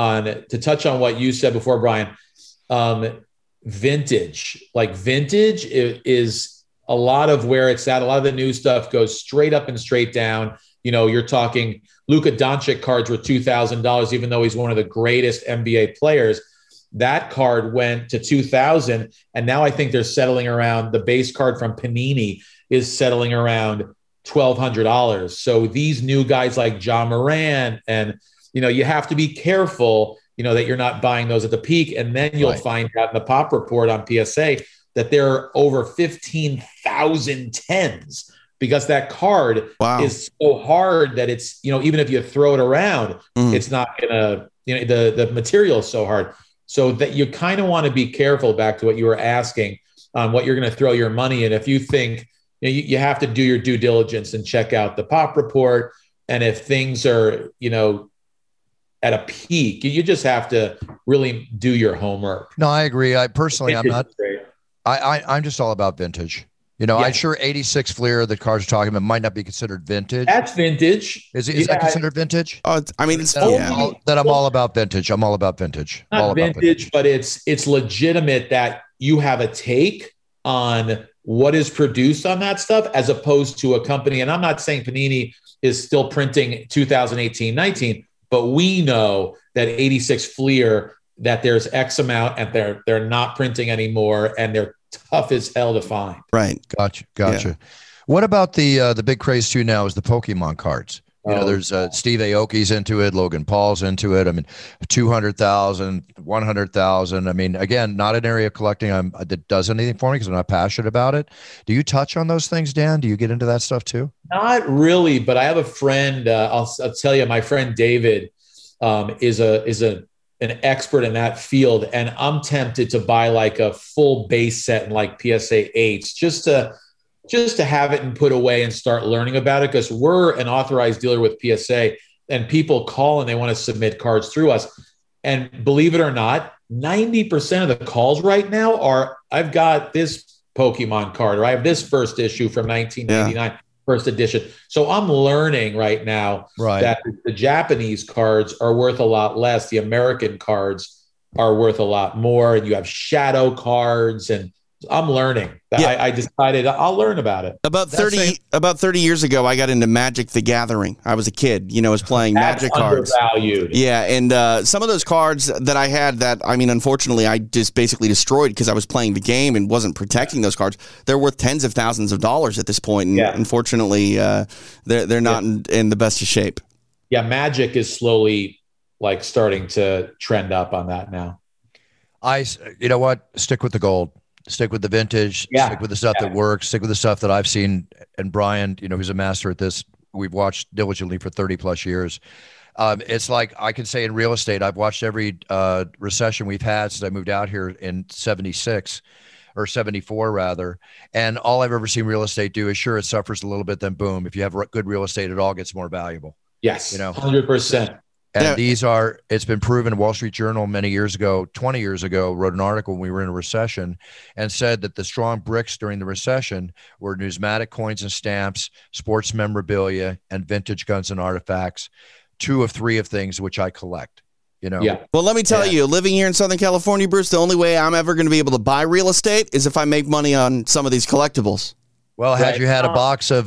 what you said before, Brian, vintage is a lot of where it's at. A lot of the new stuff goes straight up and straight down. You're talking Luka Doncic cards were $2,000, even though he's one of the greatest NBA players. That card went to $2,000. And now I think they're settling around, the base card from Panini is settling around $1,200. So these new guys like John Moran and, you have to be careful, that you're not buying those at the peak. And then you'll find out in the pop report on PSA that there are over 15,000 tens because that card is so hard that it's, even if you throw it around, it's not going to, the material is so hard. So that you kind of want to be careful, back to what you were asking, on what you're going to throw your money in. If you think, you have to do your due diligence and check out the pop report. And if things are, at a peak, you just have to really do your homework. No, I agree. I'm not, I'm just all about vintage. I'm sure 86 Fleer, the cards are talking about, might not be considered vintage. That's vintage. Is that considered vintage? It's That I'm all about vintage. I'm all about vintage. Not vintage, but it's legitimate that you have a take on what is produced on that stuff as opposed to a company. And I'm not saying Panini is still printing 2018-19, but we know that 86 Fleer, that there's X amount and they're not printing anymore and they're tough as hell to find. Right. Gotcha. Yeah. What about the big craze too now is the Pokemon cards? There's Steve Aoki's into it. Logan Paul's into it. I mean, 200,000, 100,000. I mean, again, not an area of collecting that does anything for me because I'm not passionate about it. Do you touch on those things, Dan? Do you get into that stuff too? Not really, but I have a friend. I'll tell you, my friend David is a an expert in that field, and I'm tempted to buy like a full base set and like PSA 8s just to have it and put away and start learning about it, because we're an authorized dealer with PSA and people call and they want to submit cards through us. And believe it or not, 90% of the calls right now are, I've got this Pokemon card, or I have this first issue from 1999, first edition. So I'm learning right now that the Japanese cards are worth a lot less. The American cards are worth a lot more. And you have shadow cards, and I'm learning. I decided I'll learn about it. About 30 years ago, I got into Magic the Gathering. I was a kid, I was playing Magic cards. Undervalued. Yeah, and some of those cards that I had that, unfortunately, I just basically destroyed because I was playing the game and wasn't protecting those cards. They're worth tens of thousands of dollars at this point, and unfortunately, they're not in the best of shape. Yeah, Magic is slowly like starting to trend up on that now. You know what? Stick with the gold. Stick with the vintage, stick with the stuff that works, stick with the stuff that I've seen. And Brian, who's a master at this, we've watched diligently for 30 plus years. It's like I can say in real estate, I've watched every recession we've had since I moved out here in 76 or 74 rather. And all I've ever seen real estate do is sure, it suffers a little bit, then boom. If you have good real estate, it all gets more valuable. Yes, 100%. And it's been proven. Wall Street Journal many years ago, 20 years ago, wrote an article when we were in a recession and said that the strong bricks during the recession were numismatic coins and stamps, sports memorabilia, and vintage guns and artifacts, 2 of 3 of things which I collect. Well, let me tell you, living here in Southern California, Bruce, the only way I'm ever going to be able to buy real estate is if I make money on some of these collectibles. Well, had you had a box of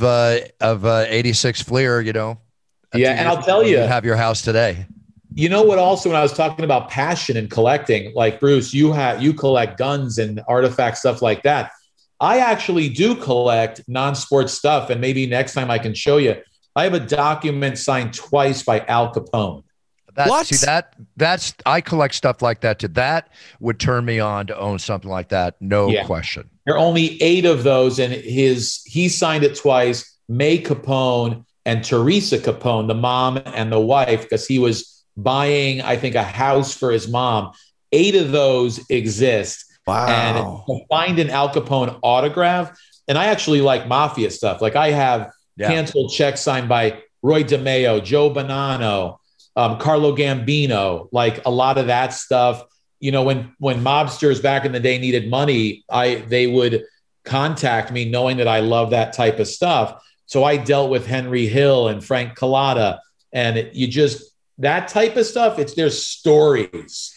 86 Fleer, and I'll tell you, have your house today. You know what? Also, when I was talking about passion and collecting, like Bruce, you collect guns and artifacts, stuff like that. I actually do collect non-sports stuff, and maybe next time I can show you. I have a document signed twice by Al Capone. What? See, I collect stuff like that too. That would turn me on to own something like that. No question. There are only 8 of those, and he signed it twice. May Capone and Teresa Capone, the mom and the wife, because he was buying, I think, a house for his mom. 8 of those exist. Wow. And to find an Al Capone autograph, and I actually like mafia stuff. Like I have canceled checks signed by Roy DeMeo, Joe Bonanno, Carlo Gambino, like a lot of that stuff. When mobsters back in the day needed money, they would contact me knowing that I love that type of stuff. So I dealt with Henry Hill and Frank Collada, and that type of stuff. There's stories,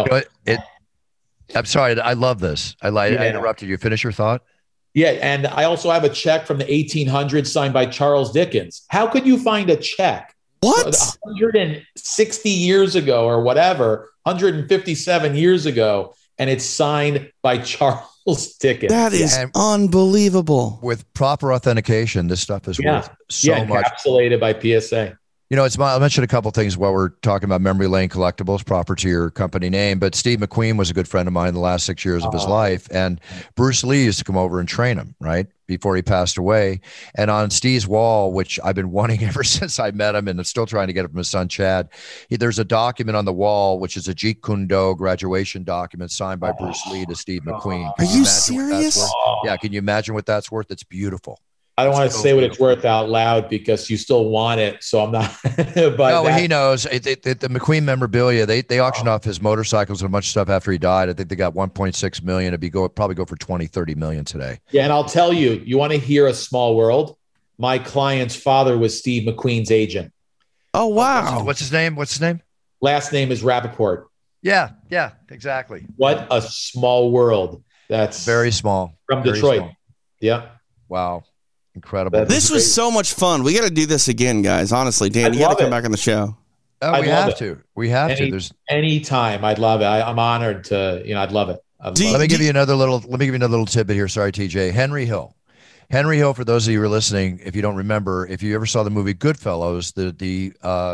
I'm sorry. I love this. I interrupted you. Finish your thought. Yeah. And I also have a check from the 1800s signed by Charles Dickens. How could you find a check? What? 160 years ago or whatever, 157 years ago, and it's signed by Charles Dickens. That is unbelievable. With proper authentication, this stuff is worth so much. Encapsulated by PSA. I'll mention a couple things while we're talking about memory lane collectibles, proper to your company name. But Steve McQueen was a good friend of mine the last 6 years of his life. And Bruce Lee used to come over and train him, right, before he passed away. And on Steve's wall, which I've been wanting ever since I met him, and I'm still trying to get it from his son, Chad, there's a document on the wall, which is a Jeet Kune Do graduation document signed by Bruce Lee to Steve McQueen. Are you serious? Yeah. Can you imagine what that's worth? It's beautiful. I don't want to say what it's worth out loud because you still want it. So I'm not. But he knows. The McQueen memorabilia, they auctioned off his motorcycles and a bunch of stuff after he died. I think they got 1.6 million. Probably go for 20, 30 million today. Yeah. And I'll tell you want to hear a small world? My client's father was Steve McQueen's agent. Oh, wow. What's his name? Last name is Rappaport. Yeah, exactly. What a small world. That's very small. From Detroit. Small. Yeah. Wow. Incredible. This was so much fun. We got to do this again, guys. Honestly, Dan, you got to come back on the show. Oh, we have to. We have to. There's anytime. I'd love it. I'm honored to. I'd love it. Let me give you another little tidbit here. Sorry, TJ. Henry Hill. Henry Hill. For those of you who are listening, if you don't remember, if you ever saw the movie Goodfellas, the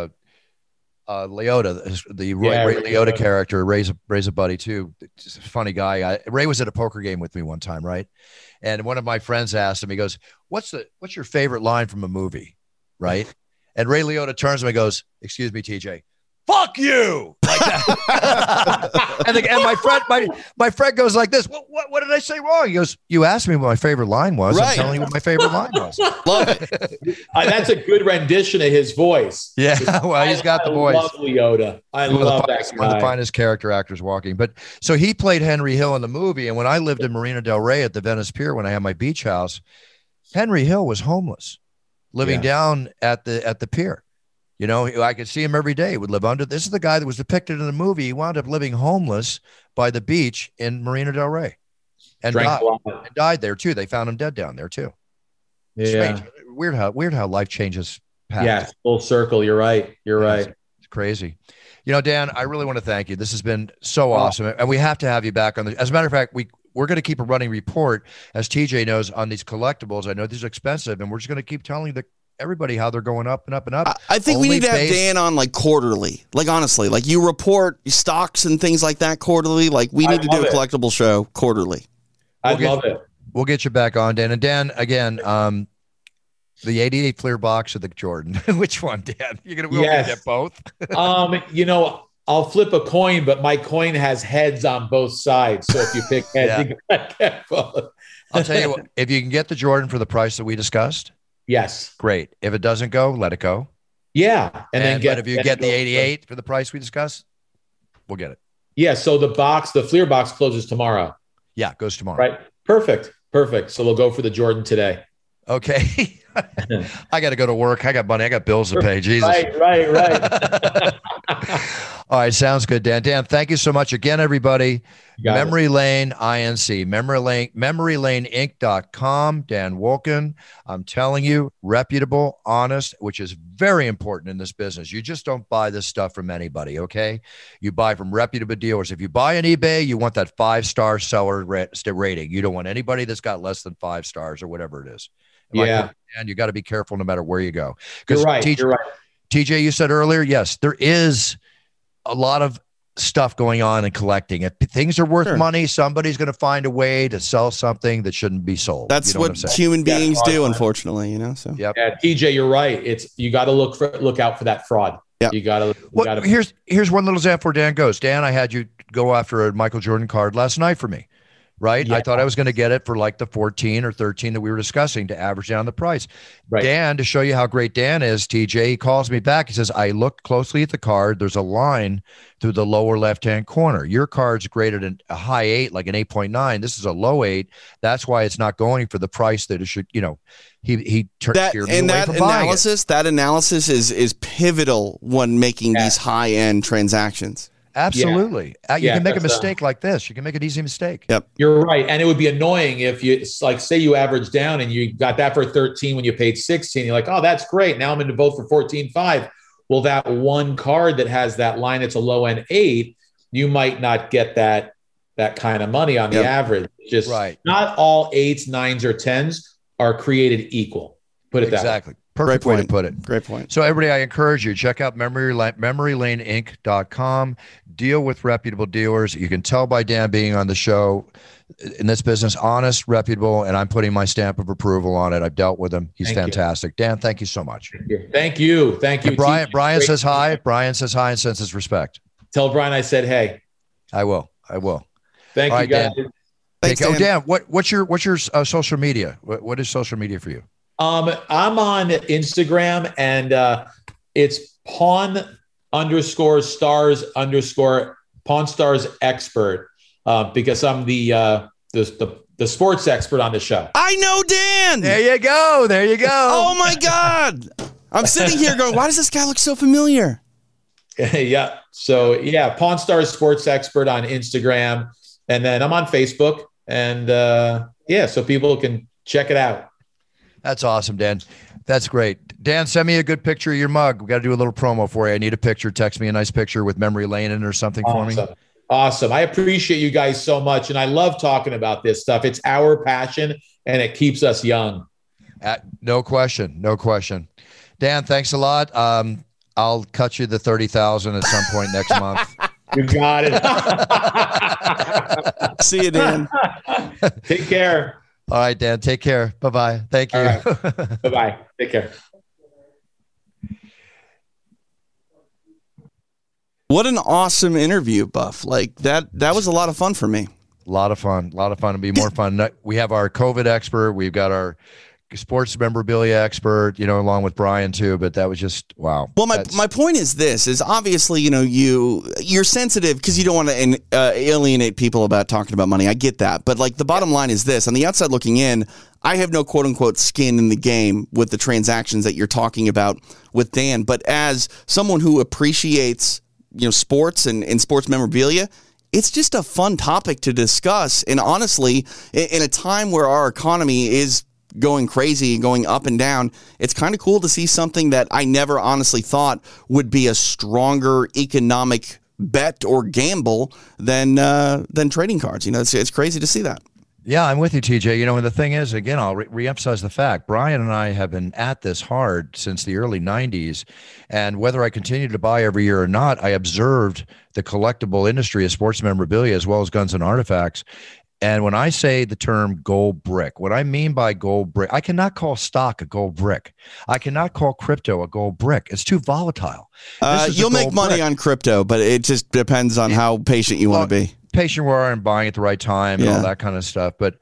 Liotta, the Ray Liotta character, Ray's a buddy too. Just a funny guy. Ray was at a poker game with me one time, right? And one of my friends asked him, he goes, what's your favorite line from a movie? Right. And Ray Liotta turns to me and goes, excuse me, TJ, fuck you. Like that. and my friend goes like this. What did I say wrong? He goes, you asked me what my favorite line was. Right. I'm telling you what my favorite line was. Love it. That's a good rendition of his voice. Yeah, well, he's got the voice. I love Leota. I love that guy. One of the finest character actors walking. But so he played Henry Hill in the movie. And when I lived in Marina Del Rey at the Venice Pier, when I had my beach house, Henry Hill was homeless, living down at the pier. You know, I could see him every day. He would live under. This is the guy that was depicted in the movie. He wound up living homeless by the beach in Marina Del Rey, and died there too. They found him dead down there too. Yeah, strange. Weird how life changes paths. Yeah, full circle. You're right. You're right. It's crazy. You know, Dan, I really want to thank you. This has been so awesome, and we have to have you back on the. As a matter of fact, we're going to keep a running report, as TJ knows, on these collectibles. I know these are expensive, and we're just going to keep telling everybody how they're going up and up and up. I think we need to have Dan on like quarterly. Like honestly, like you report stocks and things like that quarterly. Like we need to do a collectible show quarterly. I love it. We'll get you back on, Dan. And Dan, again, the 88 Fleer box or the Jordan. Which one, Dan? We'll get both. You know, I'll flip a coin, but my coin has heads on both sides. So if you pick heads, you gotta get both. I'll tell you what, if you can get the Jordan for the price that we discussed, yes, great. If it doesn't go, let it go. Yeah. But if you get the 88 for the price we discussed, we'll get it. Yeah. So the Fleer box closes tomorrow. Yeah. It goes tomorrow. Right. Perfect. So we'll go for the Jordan today. Okay. I got to go to work. I got money. I got bills to pay. Jesus. Right. All right. Sounds good, Dan. Dan, thank you so much again, everybody. Memory Lane INC, memorylaneinc.com. Dan Wolken. I'm telling you, reputable, honest, which is very important in this business. You just don't buy this stuff from anybody. Okay. You buy from reputable dealers. If you buy on eBay, you want that 5-star seller rating. You don't want anybody that's got less than 5 stars or whatever it is. And you got to be careful no matter where you go. You're right. TJ, you said earlier, yes, there is a lot of stuff going on in collecting. If things are worth money, somebody's going to find a way to sell something that shouldn't be sold. That's what human beings do, unfortunately. You know. So yeah, TJ, you're right. You got to look out for that fraud. Yeah, you got to. Here's one little example where Dan goes. Dan, I had you go after a Michael Jordan card last night for me. Right. Yeah. I thought I was going to get it for like the 14 or 13 that we were discussing to average down the price. Right. Dan, to show you how great Dan is, TJ, he calls me back. He says, I looked closely at the card. There's a line through the lower left-hand corner. Your card's graded in a high 8, like an 8.9. This is a low 8. That's why it's not going for the price that it should, he turned that analysis is pivotal when making these high-end transactions. Absolutely. Yeah. You can make a mistake like this. You can make an easy mistake. Yep. You're right. And it would be annoying if you say you average down and you got that for 13 when you paid 16. You're like, oh, that's great. Now I'm going to vote for 14.5. Well, that one card that has that line, it's a low end 8. You might not get that kind of money on the average. Just not all 8s, 9s, or 10s are created equal. Put it that way. Exactly. Perfect way to put it. Great point. So everybody, I encourage you, check out memorylaneinc.com. Deal with reputable dealers. You can tell by Dan being on the show in this business, honest, reputable, and I'm putting my stamp of approval on it. I've dealt with him. He's fantastic. Dan, thank you so much. Thank you. Brian says hi. Brian says hi and sends his respect. Tell Brian I said hey. I will. Thank you, guys. Dan. Thanks, Dan. Dan, what's your social media? What is social media for you? I'm on Instagram and it's Pawn Stars expert because I'm the sports expert on the show. I know Dan. There you go. Oh my God. I'm sitting here going, why does this guy look so familiar? Yeah. So Pawn Stars sports expert on Instagram. And then I'm on Facebook and so people can check it out. That's awesome, Dan. That's great. Dan, send me a good picture of your mug. We got to do a little promo for you. I need a picture. Text me a nice picture with memory lane in it or something for me. Awesome. I appreciate you guys so much. And I love talking about this stuff. It's our passion and it keeps us young. No question. Dan, thanks a lot. I'll cut you the 30,000 at some point next month. You got it. See you, Dan. Take care. All right, Dan, take care. Bye-bye. Thank you. Right. Bye-bye. Take care. What an awesome interview, Buff. Like that was a lot of fun for me. A lot of fun. It'll be more fun. We have our COVID expert. We've got our sports memorabilia expert, along with Brian too. But that was just wow. Well, my point is this: is obviously you're sensitive because you don't want to alienate people about talking about money. I get that, but like the bottom line is this: on the outside looking in, I have no quote unquote skin in the game with the transactions that you're talking about with Dan. But as someone who appreciates sports and sports memorabilia, it's just a fun topic to discuss. And honestly, in a time where our economy is going crazy and going up and down, it's kind of cool to see something that I never honestly thought would be a stronger economic bet or gamble than trading cards. It's crazy to see that. Yeah, I'm with you, TJ. And the thing is, again, I'll reemphasize the fact, Brian and I have been at this hard since the early 90s. And whether I continue to buy every year or not, I observed the collectible industry of sports memorabilia as well as guns and artifacts. And when I say the term gold brick, what I mean by gold brick, I cannot call stock a gold brick. I cannot call crypto a gold brick. It's too volatile. You'll make money on crypto, but it just depends on how patient you want to be. Patient we are and buying at the right time and all that kind of stuff. But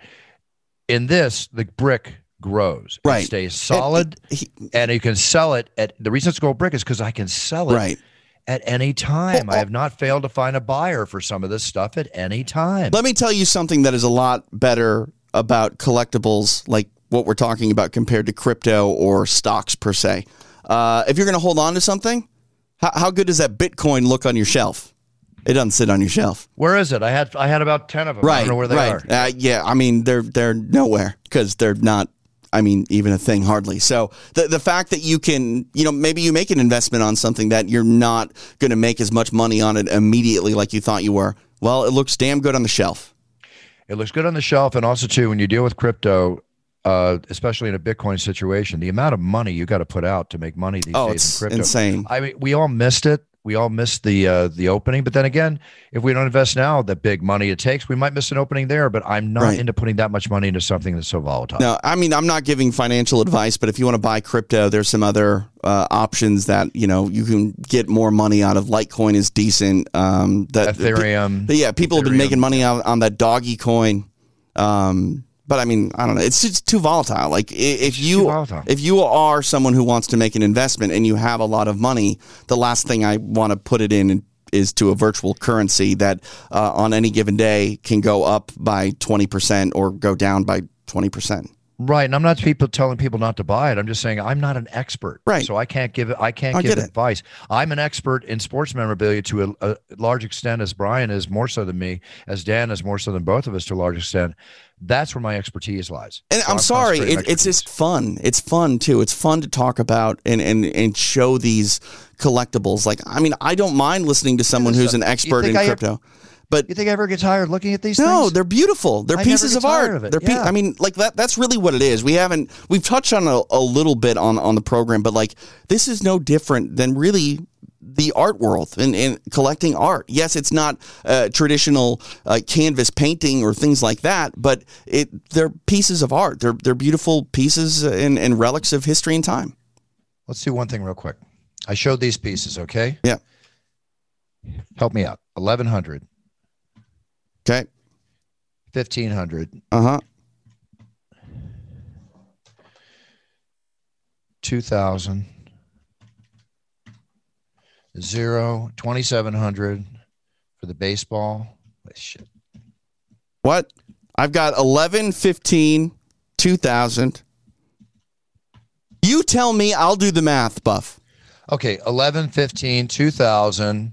in this, the brick grows. Right. It stays solid, and you can sell it at the reason it's gold brick is because I can sell it at any time. I have not failed to find a buyer for some of this stuff at any time. Let me tell you something that is a lot better about collectibles, like what we're talking about compared to crypto or stocks per se. If you're going to hold on to something, how good does that Bitcoin look on your shelf? It doesn't sit on your shelf. Where is it? I had about 10 of them. I don't know where they are. Yeah, I mean, they're nowhere because they're not, even a thing hardly. So the fact that you can, maybe you make an investment on something that you're not going to make as much money on it immediately like you thought you were. Well, it looks damn good on the shelf. It looks good on the shelf. And also, too, when you deal with crypto, especially in a Bitcoin situation, the amount of money you got to put out to make money these days in crypto. Insane. We all missed it. We all missed the opening, but then again, if we don't invest now, the big money it takes, we might miss an opening there. But I'm not into putting that much money into something that's so volatile. No, I'm not giving financial advice, but if you want to buy crypto, there's some other options that you can get more money out of. Litecoin is decent. Ethereum. People have been making money on that doggy coin. But I don't know. It's just too volatile. Like if you are someone who wants to make an investment and you have a lot of money, the last thing I want to put it in is to a virtual currency that on any given day can go up by 20% or go down by 20%. Right, and I'm not telling people not to buy it. I'm just saying I'm not an expert, right? So I can't give advice. I'm an expert in sports memorabilia to a large extent, as Brian is more so than me, as Dan is more so than both of us to a large extent. That's where my expertise lies. And I'm sorry, it's just fun. It's fun too. It's fun to talk about and show these collectibles. Like, I don't mind listening to someone who's an expert in crypto. But you think I ever get tired looking at these things? No, they're beautiful. They're pieces of art. That's really what it is. We've touched on a little bit on the program, but like this is no different than really the art world and collecting art. Yes, it's not traditional canvas painting or things like that, but they're pieces of art. They're beautiful pieces and relics of history and time. Let's do one thing real quick. I showed these pieces, okay? Yeah. Help me out. 1,100. Okay. 1,500. 2,000. 0. 2,700 for the baseball. Shit. What? I've got 11, 15, 2,000. You tell me, I'll do the math, Buff. Okay, 11, 15, 2,000.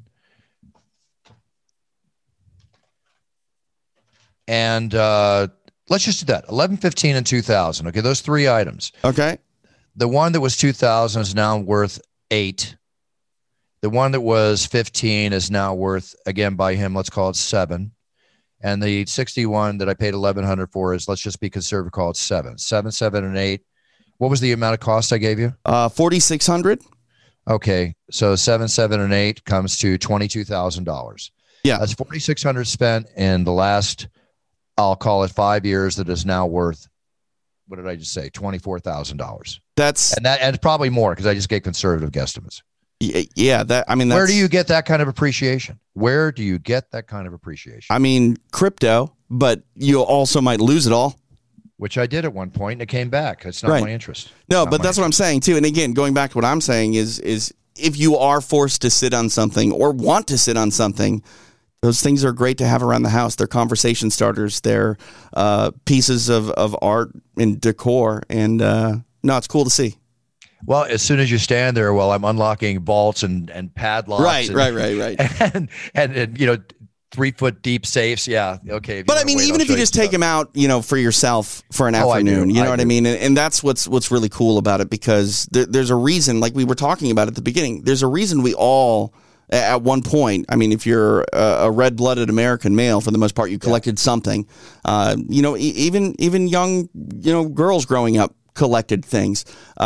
And let's just do that. 11, 15, and 2,000. Okay, those three items. Okay. The one that was 2,000 is now worth 8. The one that was 15 is now worth, again, by him, let's call it 7. And the 61 that I paid 1,100 for is, let's just be conservative, call it 7. 7, 7, and 8. What was the amount of cost I gave you? 4,600. Okay, so 7, 7, and 8 comes to $22,000. Yeah, that's 4,600 spent in the last, I'll call it 5 years. That is now worth, what did I just say? $24,000. And it's probably more because I just gave conservative guesstimates. Yeah, where do you get that kind of appreciation? Where do you get that kind of appreciation? I mean, crypto, but you also might lose it all. Which I did at one point, and it came back. It's not my interest. No, but that's what I'm saying too. And again, going back to what I'm saying is if you are forced to sit on something or want to sit on something, those things are great to have around the house. They're conversation starters. They're pieces of art and decor. And no, it's cool to see. Well, as soon as you stand there while I'm unlocking vaults and padlocks. Right. And 3 foot deep safes. Yeah. Okay. But I mean, even if you just take them out, for yourself for an afternoon, you know what I mean? And that's what's really cool about it, because there's a reason, like we were talking about at the beginning, there's a reason we all, at one point, I mean, if you're a red-blooded American male, for the most part, you collected something. Even young, girls growing up collected things.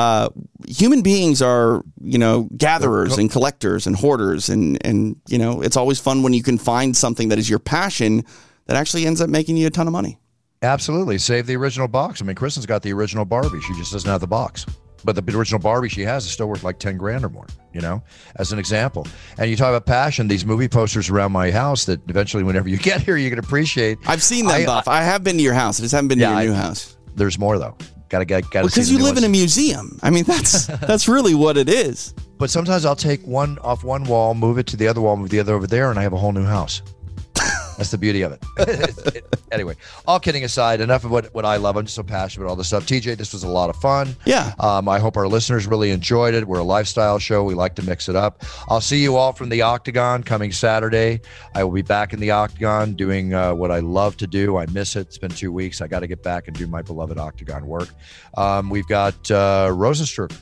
Human beings are, gatherers and collectors and hoarders, and it's always fun when you can find something that is your passion that actually ends up making you a ton of money. Absolutely. Save the original box. I mean, Kristen's got the original Barbie. She just doesn't have the box. But the original Barbie she has is still worth like 10 grand or more, as an example. And you talk about passion, these movie posters around my house that eventually, whenever you get here, you can appreciate. I've seen them, Buff. I have been to your house. I just haven't been to your new house. There's more, though. Got to because you live in a museum. I mean, that's really what it is. But sometimes I'll take one off one wall, move it to the other wall, move the other over there, and I have a whole new house. That's the beauty of it. Anyway, all kidding aside, enough of what I love. I'm just so passionate about all this stuff. TJ, this was a lot of fun. Yeah. I hope our listeners really enjoyed it. We're a lifestyle show. We like to mix it up. I'll see you all from the Octagon coming Saturday. I will be back in the Octagon doing what I love to do. I miss it. It's been 2 weeks. I got to get back and do my beloved Octagon work. We've got Rosenstruck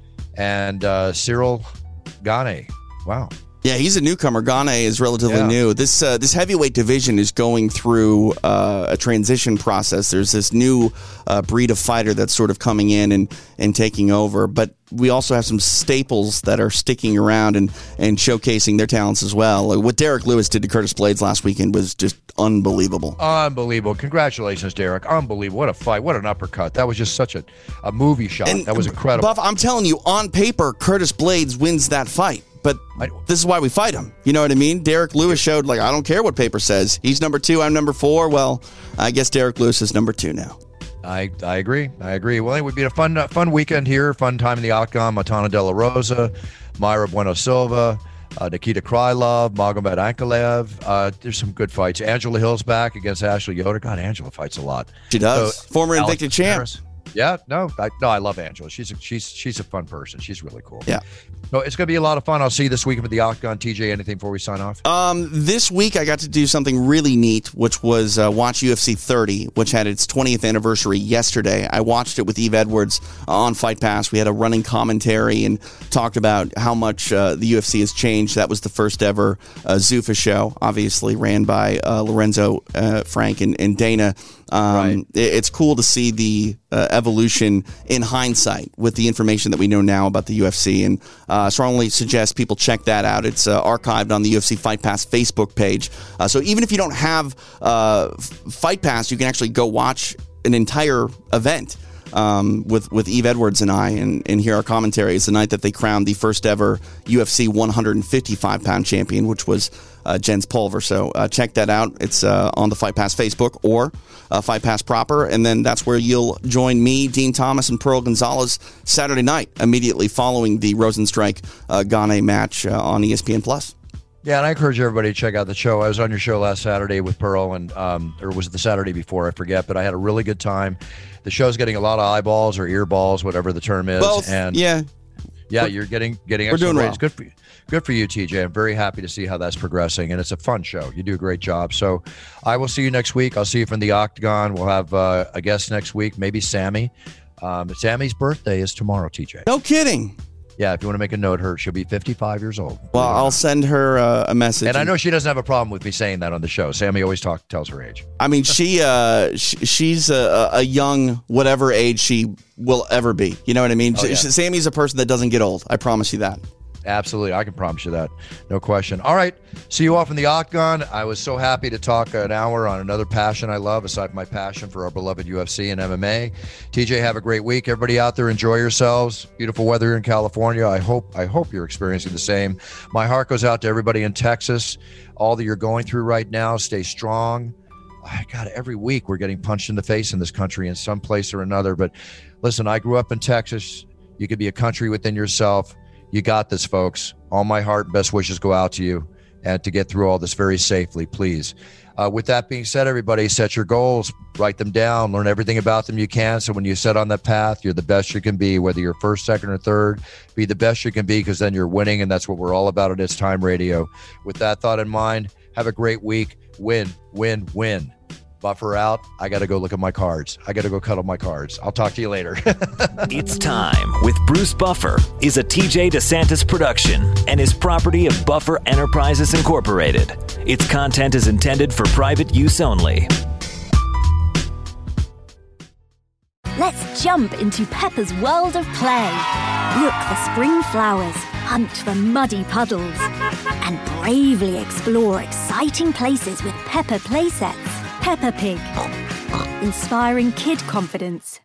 and Cyril Gane. Wow. Yeah, he's a newcomer. Gane is relatively new. This heavyweight division is going through a transition process. There's this new breed of fighter that's sort of coming in and taking over. But we also have some staples that are sticking around and showcasing their talents as well. Like what Derek Lewis did to Curtis Blades last weekend was just unbelievable. Unbelievable. Congratulations, Derek. Unbelievable. What a fight. What an uppercut. That was just such a movie shot. That was incredible. Buff, I'm telling you, on paper, Curtis Blades wins that fight. But this is why we fight him. You know what I mean? Derek Lewis showed, I don't care what paper says. He's number 2, I'm number 4. Well, I guess Derek Lewis is number 2 now. I agree. Well, it would be a fun weekend here. Fun time in the Octagon. Matana De La Rosa, Mayra Bueno Silva, Nikita Krylov, Magomed Ankalaev. There's some good fights. Angela Hill's back against Ashley Yoder. God, Angela fights a lot. She does. Former Invicta champ. Yeah, I love Angela. She's a fun person. She's really cool. Yeah. So it's going to be a lot of fun. I'll see you this weekend with the Octagon. TJ, anything before we sign off? This week I got to do something really neat, which was watch UFC 30, which had its 20th anniversary yesterday. I watched it with Eve Edwards on Fight Pass. We had a running commentary and talked about how much the UFC has changed. That was the first ever Zuffa show, obviously ran by Lorenzo, Frank, and Dana. It's cool to see the evolution in hindsight with the information that we know now about the UFC, and strongly suggest people check that out. It's archived on the UFC Fight Pass Facebook page. So even if you don't have Fight Pass, you can actually go watch an entire event with Eve Edwards and I and hear our commentary. It's the night that they crowned the first ever UFC 155-pound champion, which was Jens Pulver. So check that out. It's on the Fight Pass Facebook or Fight Pass proper. And then that's where you'll join me, Dean Thomas, and Pearl Gonzalez Saturday night, immediately following the Rosenstrike Gane match on ESPN+. Yeah, and I encourage everybody to check out the show. I was on your show last Saturday with Pearl, and or was it the Saturday before? I forget, but I had a really good time. The show's getting a lot of eyeballs or earballs, whatever the term is. Both, and yeah, you're getting excellent we're doing ratings. well. Good for you, TJ. I'm very happy to see how that's progressing, and it's a fun show. You do a great job. So I will see you next week. I'll see you from the Octagon. We'll have a guest next week, maybe Sammy. Sammy's birthday is tomorrow, TJ. No kidding. Yeah, if you want to make a note, she'll be 55 years old. Well, I'll send her a message. And I know she doesn't have a problem with me saying that on the show. Sammy always tells her age. I mean, she's a young whatever age she will ever be. You know what I mean? Oh, yeah. Sammy's a person that doesn't get old. I promise you that. Absolutely. I can promise you that. No question. All right. See you off in the Octagon. I was so happy to talk an hour on another passion I love, aside from my passion for our beloved UFC and MMA. TJ, have a great week. Everybody out there, enjoy yourselves. Beautiful weather here in California. I hope you're experiencing the same. My heart goes out to everybody in Texas. All that you're going through right now, stay strong. God, every week we're getting punched in the face in this country in some place or another. But listen, I grew up in Texas. You could be a country within yourself. You got this, folks. All my heart and best wishes go out to you and to get through all this very safely, please. With that being said, everybody, set your goals, write them down, learn everything about them you can. So when you set on that path, you're the best you can be, whether you're first, second, or third, be the best you can be, because then you're winning. And that's what we're all about at It's Time Radio. With that thought in mind, have a great week. Win, win, win. Buffer out. I got to go look at my cards. I got to go cuddle my cards. I'll talk to you later. It's Time with Bruce Buffer is a TJ DeSantis production and is property of Buffer Enterprises Incorporated. Its content is intended for private use only. Let's jump into Peppa's world of play. Look for spring flowers, hunt for muddy puddles, and bravely explore exciting places with Peppa playsets. Peppa Pig, inspiring kid confidence.